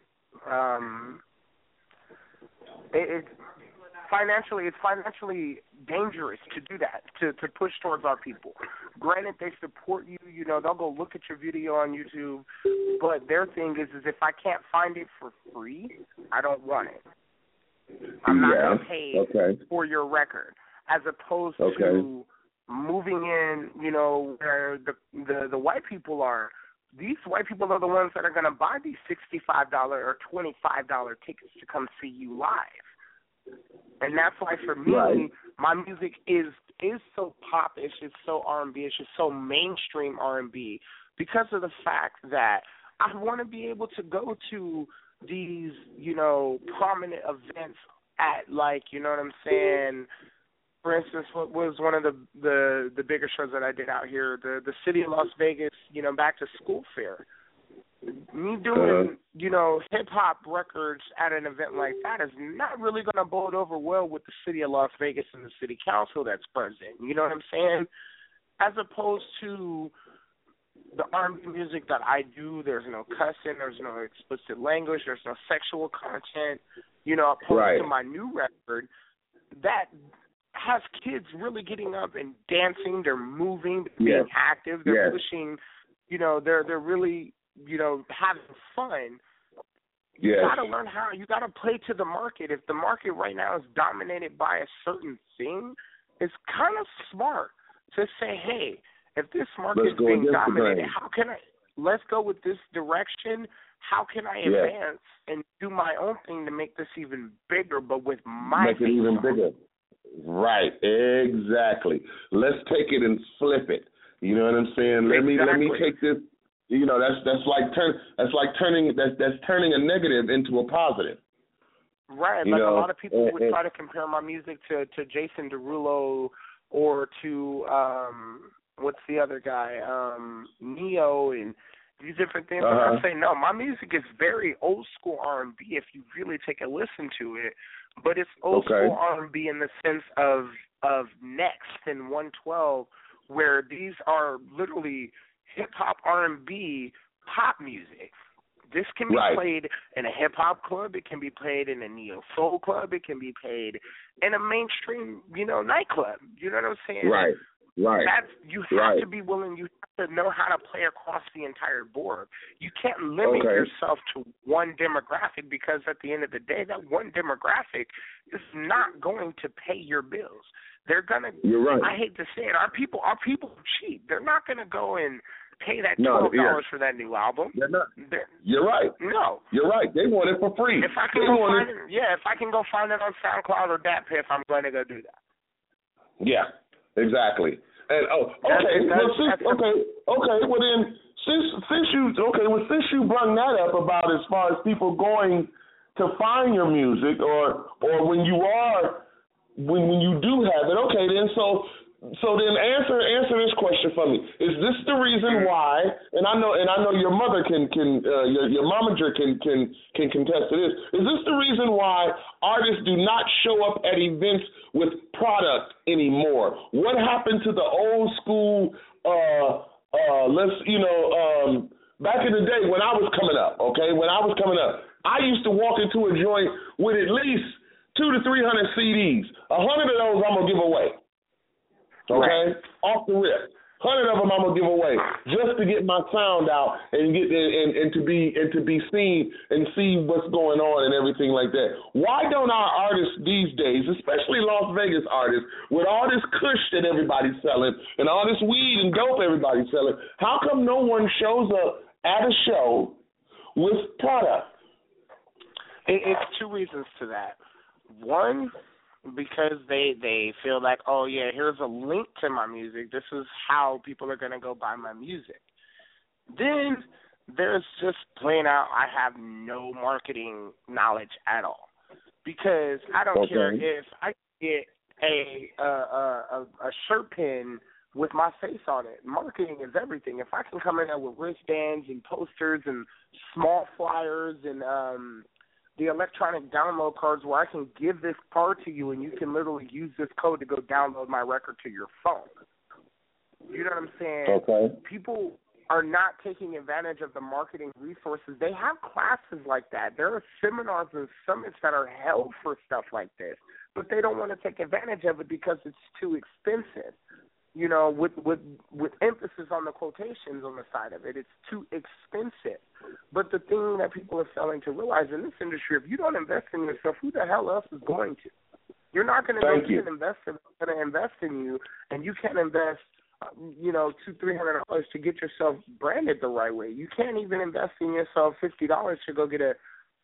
It's financially dangerous to do that, to push towards our people. Granted, they support you, you know, they'll go look at your video on YouTube, but their thing is if I can't find it for free, I don't want it. I'm not going to pay for your record, as opposed to moving in, you know, where the white people are. These white people are the ones that are going to buy these $65 or $25 tickets to come see you live. And that's why, for me, my music is so pop-ish, it's so R&B-ish, it's so mainstream R&B, because of the fact that I want to be able to go to these, you know, prominent events at, like, you know what I'm saying. For instance, what was one of the bigger shows that I did out here, the City of Las Vegas, you know, back to school fair. Me doing, you know, hip-hop records at an event like that is not really going to bode over well with the City of Las Vegas and the city council that's present. You know what I'm saying? As opposed to the R&B music that I do, there's no cussing, there's no explicit language, there's no sexual content. You know, opposed to my new record, that has kids really getting up and dancing, they're moving, they're being active, they're pushing, you know, they're really, you know, having fun. You got to learn how, you got to play to the market. If the market right now is dominated by a certain thing, it's kind of smart to say, hey, if this market is being dominated, let's go with this direction. How can I advance and do my own thing to make this even bigger, but with my make it even bigger? Right, exactly. Let's take it and flip it. You know what I'm saying? Let me take this. You know, that's turning a negative into a positive. Right, like a lot of people would try to compare my music to Jason Derulo or to what's the other guy, Neo, and these different things. And I say no, my music is very old school R&B if you really take a listen to it. But it's old school R&B in the sense of Next and 112, where these are literally hip-hop R&B pop music. This can be played in a hip-hop club. It can be played in a neo-soul club. It can be played in a mainstream, nightclub. You know what I'm saying? Right. You have to be willing. You have to know how to play across the entire board. You can't limit yourself to one demographic, because at the end of the day, that one demographic is not going to pay your bills. They're gonna. You're right. I hate to say it. Our people are cheap. They're not gonna go and pay that $12 for that new album. They're not. You're right. No. You're right. They want it for free. If I can if I can go find it on SoundCloud or DatPiff, I'm going to go do that. Yeah, exactly. And since you brought that up about as far as people going to find your music or when you do have it, okay, then so then answer this question for me. Is this the reason why? And I know your mother your momager can contest to this. Is this the reason why artists do not show up at events with product anymore? What happened to the old school? Back in the day when I was coming up, I used to walk into a joint with at least 200 to 300 CDs. 100 of those I'm gonna give away. Okay, off the rip, 100 of them I'm gonna give away just to get my sound out and get and to be seen and see what's going on and everything like that. Why don't our artists these days, especially Las Vegas artists, with all this kush that everybody's selling and all this weed and dope everybody's selling, how come no one shows up at a show with product? It's two reasons to that. One, because they feel like, oh, yeah, here's a link to my music. This is how people are going to go buy my music. Then there's just plain out, I have no marketing knowledge at all. Because I don't care if I get a shirt pin with my face on it. Marketing is everything. If I can come in there with wristbands and posters and small flyers and the electronic download cards where I can give this card to you and you can literally use this code to go download my record to your phone. You know what I'm saying? Okay. People are not taking advantage of the marketing resources. They have classes like that. There are seminars and summits that are held for stuff like this, but they don't want to take advantage of it because it's too expensive. You know, with emphasis on the quotations on the side of it, it's too expensive. But the thing that people are failing to realize in this industry, if you don't invest in yourself, who the hell else is going to? You're not going to go get an investor that's going to invest in you, and you can't invest, $200-$300 to get yourself branded the right way. You can't even invest in yourself $50 to go get a,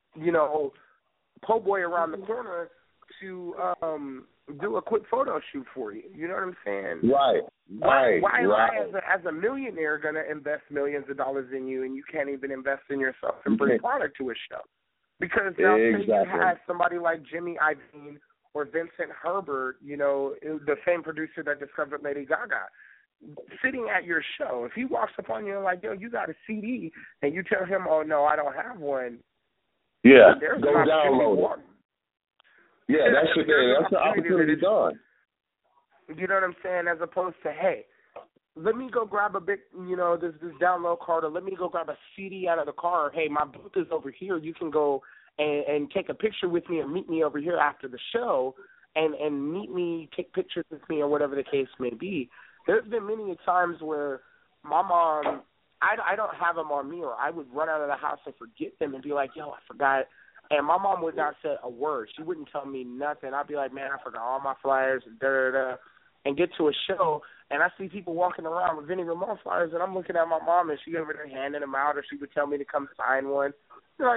po' boy around the corner to do a quick photo shoot for you. You know what I'm saying? Right. Why am I as a millionaire going to invest millions of dollars in you and you can't even invest in yourself and bring product to a show? Because now say you have somebody like Jimmy Iovine or Vincent Herbert, the same producer that discovered Lady Gaga, sitting at your show. If he walks up on you and like, yo, you got a CD, and you tell him, oh, no, I don't have one. Yeah, go download it. Yeah, that's the opportunity done. You know what I'm saying? As opposed to, hey, let me go grab a big, this download card, or let me go grab a CD out of the car. Or, hey, my booth is over here. You can go and take a picture with me and meet me over here after the show and meet me, take pictures with me, or whatever the case may be. There's been many times where my mom, I don't have them on me, or I would run out of the house and forget them and be like, yo, I forgot. And my mom would not say a word. She wouldn't tell me nothing. I'd be like, man, I forgot all my flyers and da-da-da. And get to a show, and I see people walking around with Vinnie Ramone flyers, and I'm looking at my mom, and she over there handing them out, or she would tell me to come sign one. Like,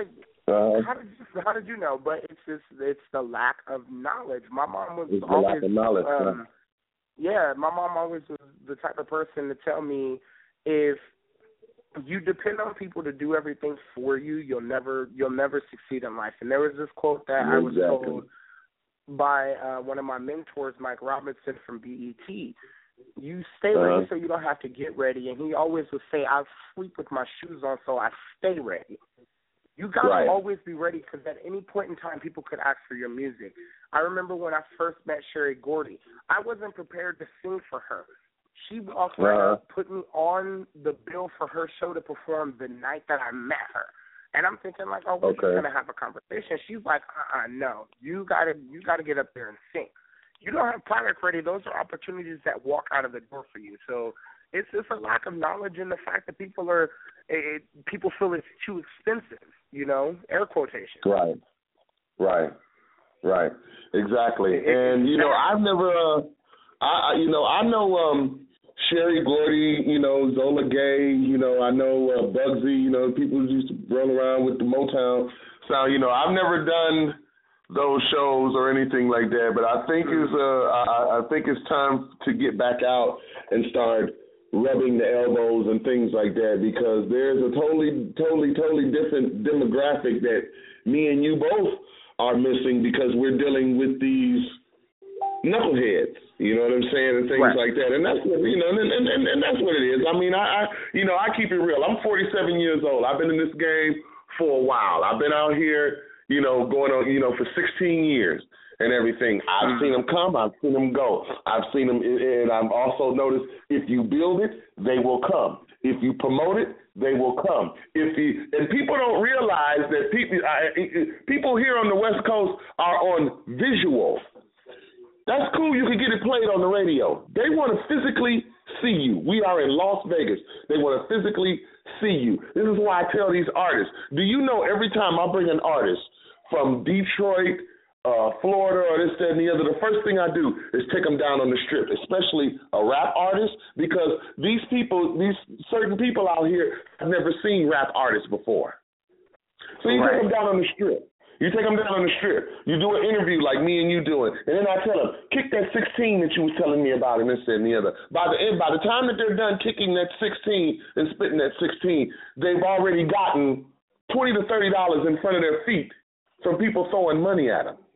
How did you know? But it's the lack of knowledge. My mom was it's always the lack of knowledge. yeah. My mom always was the type of person to tell me, if you depend on people to do everything for you, you'll never succeed in life. And there was this quote that I was told by one of my mentors, Mike Robinson from BET. You stay ready so you don't have to get ready. And he always would say, I sleep with my shoes on so I stay ready. You got to always be ready, because at any point in time, people could ask for your music. I remember when I first met Sherry Gordy, I wasn't prepared to sing for her. She walked right up, put me on the bill for her show to perform the night that I met her. And I'm thinking, like, oh, we're just going to have a conversation. She's like, no, you gotta get up there and sing. You don't have product ready. Those are opportunities that walk out of the door for you. So it's just a lack of knowledge in the fact that people feel it's too expensive, air quotations. Right. Exactly. And, I've never, I know Sherry Gordy, Zola Gay, I know Bugsy, people who used to run around with the Motown sound. I've never done those shows or anything like that, but I think it's time to get back out and start rubbing the elbows and things like that, because there's a totally different demographic that me and you both are missing, because we're dealing with these knuckleheads, you know what I'm saying, and things like that. And that's what, and that's what it is. I mean, I keep it real. I'm 47 years old. I've been in this game for a while. I've been out here, going on, for 16 years and everything. I've seen them come. I've seen them go. I've seen them, and I've also noticed, if you build it, they will come. If you promote it, they will come. And people don't realize that people here on the West Coast are on visual. That's cool. You can get it played on the radio. They want to physically see you. We are in Las Vegas. They want to physically see you. This is why I tell these artists, do you know, every time I bring an artist from Detroit, Florida, or this, that, and the other, the first thing I do is take them down on the strip, especially a rap artist, because these certain people out here have never seen rap artists before. So you take them down on the strip. You take them down on the strip. You do an interview like me and you doing, and then I tell them, kick that 16 that you was telling me about, and this, that, and the other. By the time that they're done kicking that 16 and spitting that 16, they've already gotten $20 to $30 in front of their feet from people throwing money at them.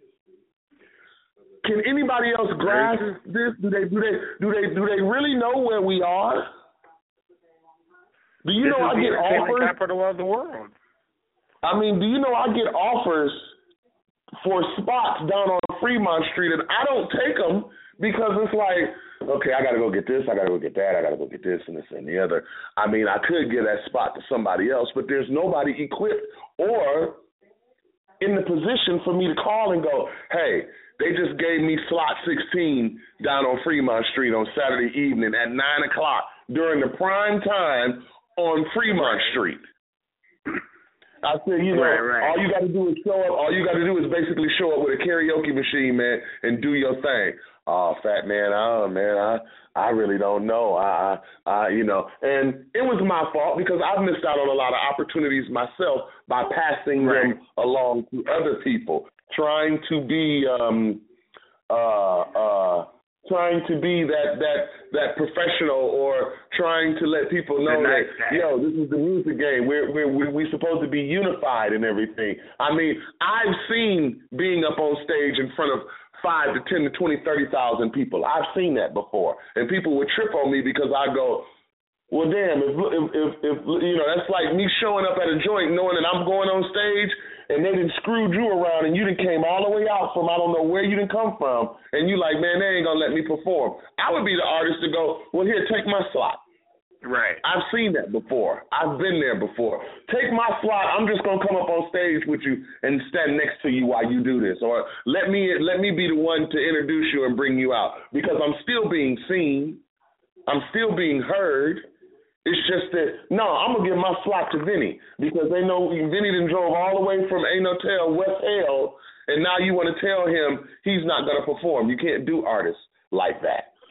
Can anybody else grasp this? Do they really know where we are? Do you know I get offers? Capital of the world. I mean, do you know I get offers for spots down on Fremont Street, and I don't take them because it's like, okay, I got to go get this, I got to go get that, I got to go get this and this and the other. I mean, I could give that spot to somebody else, but there's nobody equipped or in the position for me to call and go, hey, they just gave me slot 16 down on Fremont Street on Saturday evening at 9 o'clock during the prime time on Fremont Street. I said, all you got to do is show up. All you got to do is basically show up with a karaoke machine, man, and do your thing. Oh, fat man, I really don't know. And it was my fault because I've missed out on a lot of opportunities myself by passing them along to other people, trying to be that professional, or trying to let people know that, this is the music game. We're supposed to be unified and everything. I mean, I've seen being up on stage in front of 5 to 10 to 20, 30,000 people. I've seen that before. And people would trip on me because I go, well, damn, if that's like me showing up at a joint knowing that I'm going on stage and they done screwed you around and you done came all the way out from I don't know where you done come from, and you like, man, they ain't going to let me perform. I would be the artist to go, well, here, take my slot. Right. I've seen that before. I've been there before. Take my slot. I'm just going to come up on stage with you and stand next to you while you do this. Or let me be the one to introduce you and bring you out, because I'm still being seen. I'm still being heard. It's just that, no, I'm going to give my slot to Vinny, because they know Vinny done drove all the way from Ain't No Tell, West Hell, and now you want to tell him he's not going to perform. You can't do artists like that.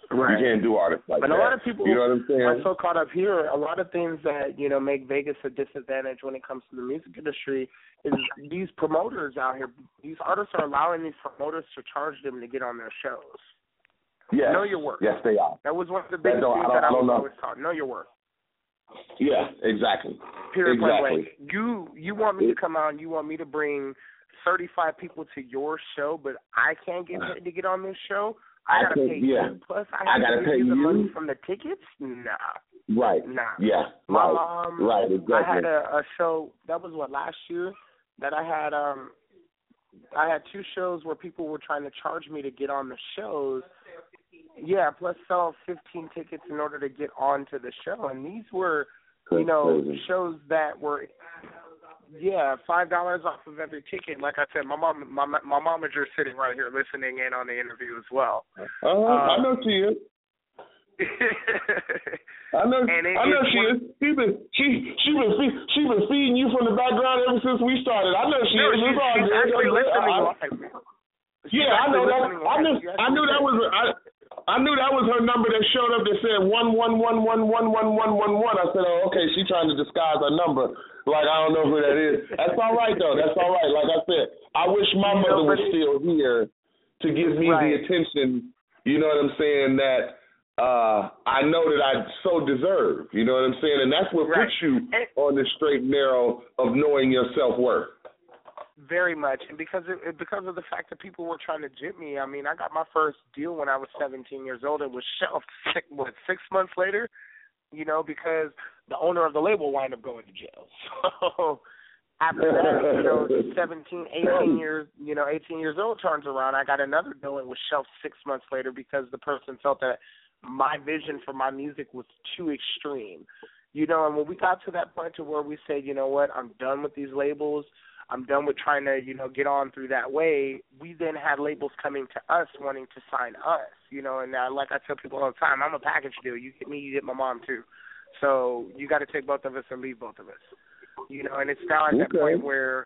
You can't do artists like that. But a lot of people you know what I'm saying? are so caught up here. A lot of things that, make Vegas a disadvantage when it comes to the music industry is these promoters out here. These artists are allowing these promoters to charge them to get on their shows. Yes. Know your worth. Yes, they are. That was one of the biggest things that I was always taught. Know your worth. Yeah, exactly. Period. Exactly. You want me to come out and you want me to bring 35 people to your show, but I can't get paid to get on this show? I gotta pay you. Plus, I gotta pay you the money from the tickets. Nah. Right. Nah. Yeah. Right. Exactly. I had a show that was last year that I had. I had 2 shows where people were trying to charge me to get on the shows. Yeah, plus sell 15 tickets in order to get onto the show, and these were, shows that were. Yeah, $5 off of every ticket. Like I said, my momager is sitting right here listening in on the interview as well. I know she is. I know she is. She been feeding you from the background ever since we started. I know she is. She's actually listening live. Yeah, I know that. I knew that was. I knew that was her number that showed up that said 111111111. I said, oh, okay, she's trying to disguise her number. Like, I don't know who that is. That's all right, though. That's all right. Like I said, I wish my mother was still here to give me the attention, you know what I'm saying, that I know that I so deserve. You know what I'm saying? And that's what puts you on the straight and narrow of knowing your self-worth. Very much, and because of the fact that people were trying to jip me. I mean, I got my first deal when I was 17 years old. It was shelved 6 months later, because the owner of the label wound up going to jail. So after that, 18 years old turns around. I got another deal. It was shelved 6 months later because the person felt that my vision for my music was too extreme. And when we got to that point to where we said, you know what, I'm done with these labels. I'm done with trying to, get on through that way. We then had labels coming to us wanting to sign us, and like I tell people all the time, I'm a package deal. You get me, you get my mom too. So you got to take both of us and leave both of us, and it's now at that point where,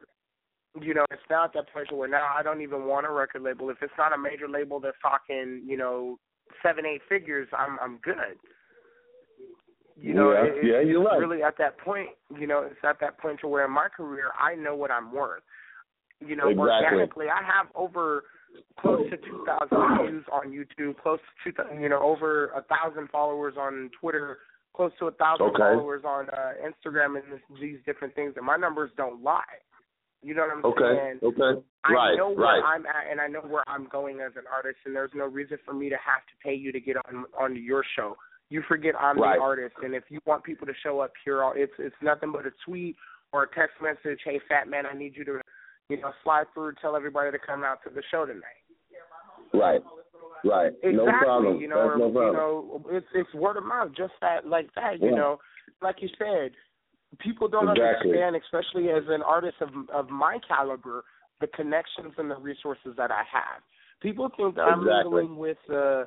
now I don't even want a record label. If it's not a major label that's talking, 7-8 figures, I'm good. You're right. Really at that point, it's at that point to where in my career I know what I'm worth. Organically, I have over close to 2,000 views on YouTube, close to over 1,000 followers on Twitter, close to 1,000 followers on Instagram, and these different things. And my numbers don't lie. You know what I'm saying? Okay. I know where I'm at, and I know where I'm going as an artist, and there's no reason for me to have to pay you to get onto your show. You forget I'm the artist, and if you want people to show up here, it's nothing but a tweet or a text message. Hey, Fat Man, I need you to, slide through, tell everybody to come out to the show tonight. Right. Exactly. No problem. No problem. It's word of mouth, just that, like that. Like you said, people don't understand, especially as an artist of my caliber, the connections and the resources that I have. People think that I'm dealing with the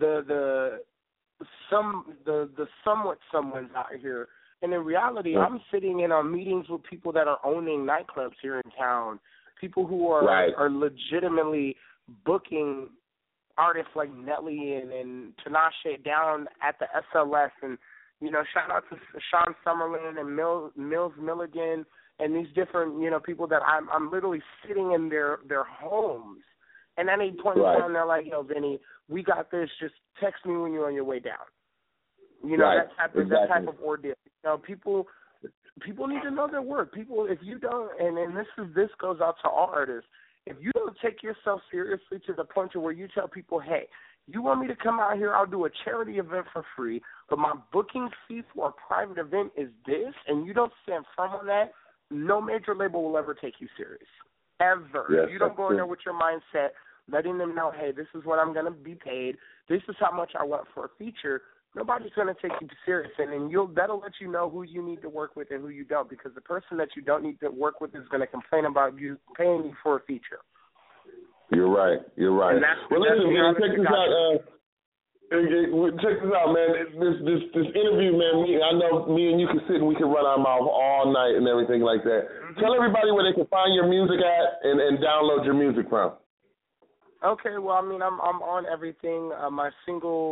somewhat someone's out here. And in reality, I'm sitting in on meetings with people that are owning nightclubs here in town, people who are legitimately booking artists like Nelly and Tinashe down at the SLS. And, shout out to Sean Summerlin and Mills Milligan and these different, people that I'm literally sitting in their homes. And at any point in time, they're like, yo, Vinny, we got this. Just text me when you're on your way down. That type of ordeal. People need to know their work. People, if you don't, and this goes out to all artists, if you don't take yourself seriously to the point to where you tell people, hey, you want me to come out here, I'll do a charity event for free, but my booking fee for a private event is this, and you don't stand firm on that, no major label will ever take you serious. Ever. Yes, you don't go in there with your mindset, letting them know, hey, this is what I'm going to be paid, this is how much I want for a feature, nobody's going to take you serious. And then that'll let you know who you need to work with and who you don't, because the person that you don't need to work with is going to complain about you paying you for a feature. You're right. Well, listen, man, check this out. Check this out, man. This interview, man. I know me and you can sit and we can run our mouth all night and everything like that. Mm-hmm. Tell everybody where they can find your music at and download your music from. Okay, well, I mean, I'm on everything. My single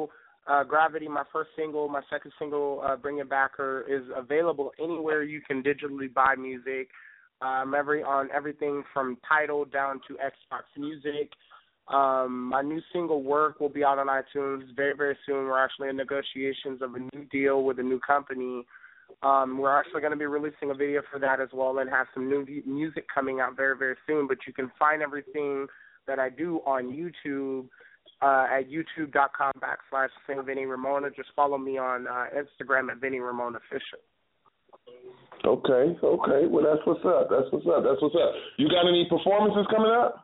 Gravity, my first single, my second single, Bring It Back Her, is available anywhere you can digitally buy music. On everything from Tidal down to Xbox Music. My new single, Work, will be out on iTunes very, very soon. We're actually in negotiations of a new deal with a new company. We're actually going to be releasing a video for that as well and have some new music coming out very, very soon. But you can find everything that I do on YouTube at youtube.com/Sing Vinny Ramona. Just follow me on Instagram at Vinny Ramona Official. Okay. Well, that's what's up. You got any performances coming up?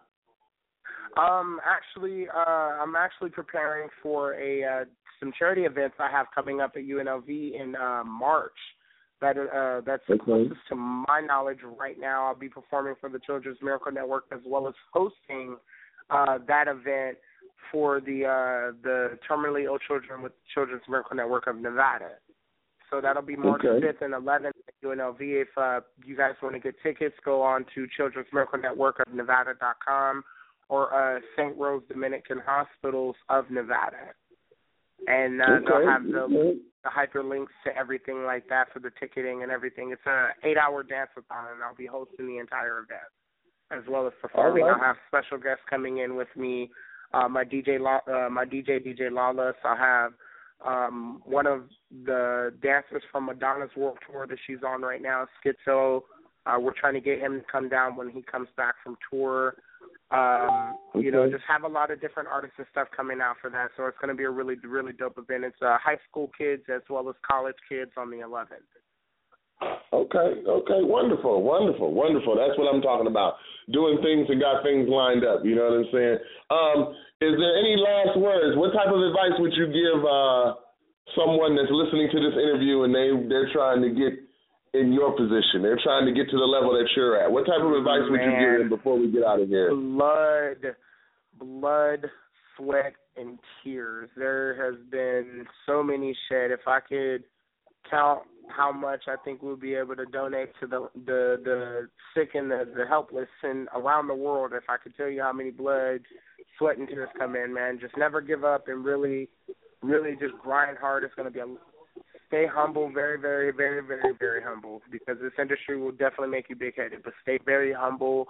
I'm actually preparing for some charity events I have coming up at UNLV in March. That's closest to my knowledge right now. I'll be performing for the Children's Miracle Network as well as hosting that event for the terminally ill children with Children's Miracle Network of Nevada. So that'll be March 5th and 11th at UNLV. If you guys want to get tickets, go on to Children's Miracle Network of Nevada.com or St. Rose Dominican Hospitals of Nevada. And they'll have the hyperlinks to everything like that for the ticketing and everything. It's an 8-hour dance-a-thon, and I'll be hosting the entire event as well as performing. Right. I'll have special guests coming in with me, my DJ Lawless. I'll have one of the dancers from Madonna's World Tour that she's on right now, Schizo. We're trying to get him to come down when he comes back from tour. You know, just have a lot of different artists and stuff coming out for that. So it's going to be a really, really dope event. It's high school kids as well as college kids on the 11th. Okay, wonderful. That's what I'm talking about. Doing things and got things lined up, you know what I'm saying? Is there any last words? What type of advice would you give someone that's listening to this interview and they're trying to get in your position? They're trying to get to the level that you're at. What type of advice would you give them before we get out of here? Blood, sweat, and tears. There has been so many shed. If I could count how much I think we'll be able to donate to the sick and the helpless and around the world, if I could tell you how many blood, sweat, and tears come in, man. Just never give up and really, really just grind hard. It's going to be stay humble, very, very, very, very, very humble, because this industry will definitely make you big-headed, but stay very humble.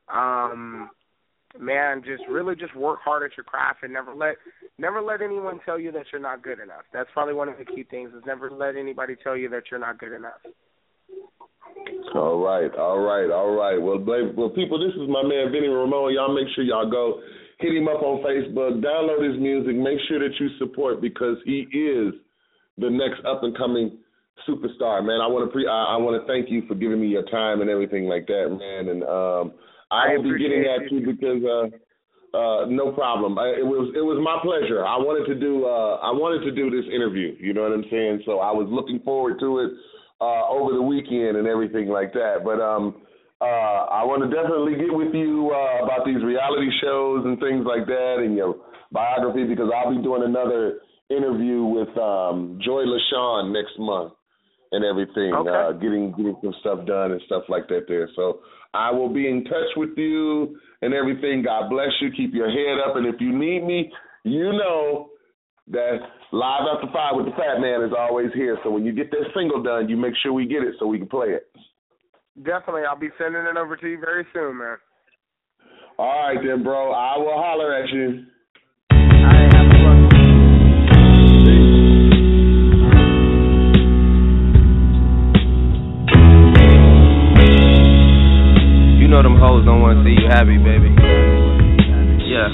Man, just really just work hard at your craft and never let anyone tell you that you're not good enough. That's probably one of the key things, is never let anybody tell you that you're not good enough. All right. Well, people, this is my man, Vinny Ramone. Y'all make sure y'all go hit him up on Facebook, download his music, make sure that you support, because he is the next up-and-coming superstar, man. I want to thank you for giving me your time and everything like that, man. And I will be getting at you because no problem. It was my pleasure. I wanted to do this interview. You know what I'm saying? So I was looking forward to it over the weekend and everything like that. But I want to definitely get with you about these reality shows and things like that and your biography, because I'll be doing another interview with Joy LaShawn next month and everything, getting some stuff done and stuff like that there. So I will be in touch with you and everything. God bless you. Keep your head up. And if you need me, you know that Live After 5 with the Fat Man is always here. So when you get that single done, you make sure we get it so we can play it. Definitely. I'll be sending it over to you very soon, man. All right, then, bro. I will holler at you. You know them hoes don't want to see you happy, baby. Yeah.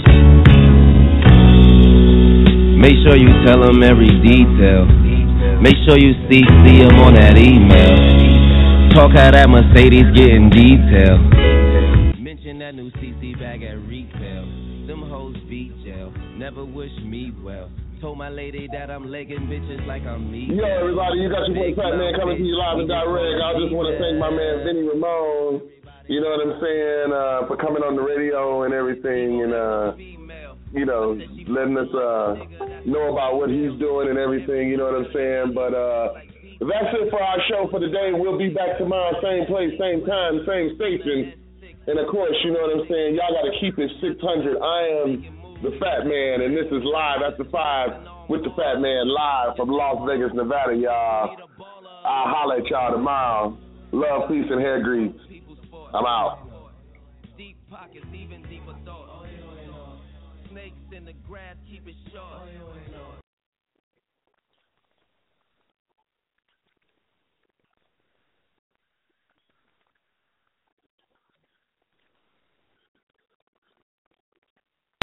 Make sure you tell them every detail. Make sure you see them on that email. Talk how that Mercedes getting detail. Mention that new CC bag at retail. Them hoes beat jail. Never wish me well. Told my lady that I'm legging bitches like I'm me. Yo, everybody, you got your boy Fat Man coming to you live and direct. I just want to thank my man Vinny Ramone. You know what I'm saying, for coming on the radio and everything, and you know, letting us know about what he's doing and everything. You know what I'm saying. But that's it for our show for today. We'll be back tomorrow, same place, same time, same station. And of course, you know what I'm saying. Y'all got to keep it 600. I am the Fat Man, and this is Live After 5 with the Fat Man live from Las Vegas, Nevada, y'all. I'll holler at y'all tomorrow. Love, peace, and hair grease. I'm out. Deep pockets, even deeper thoughts. Snakes in the grass, keep it short.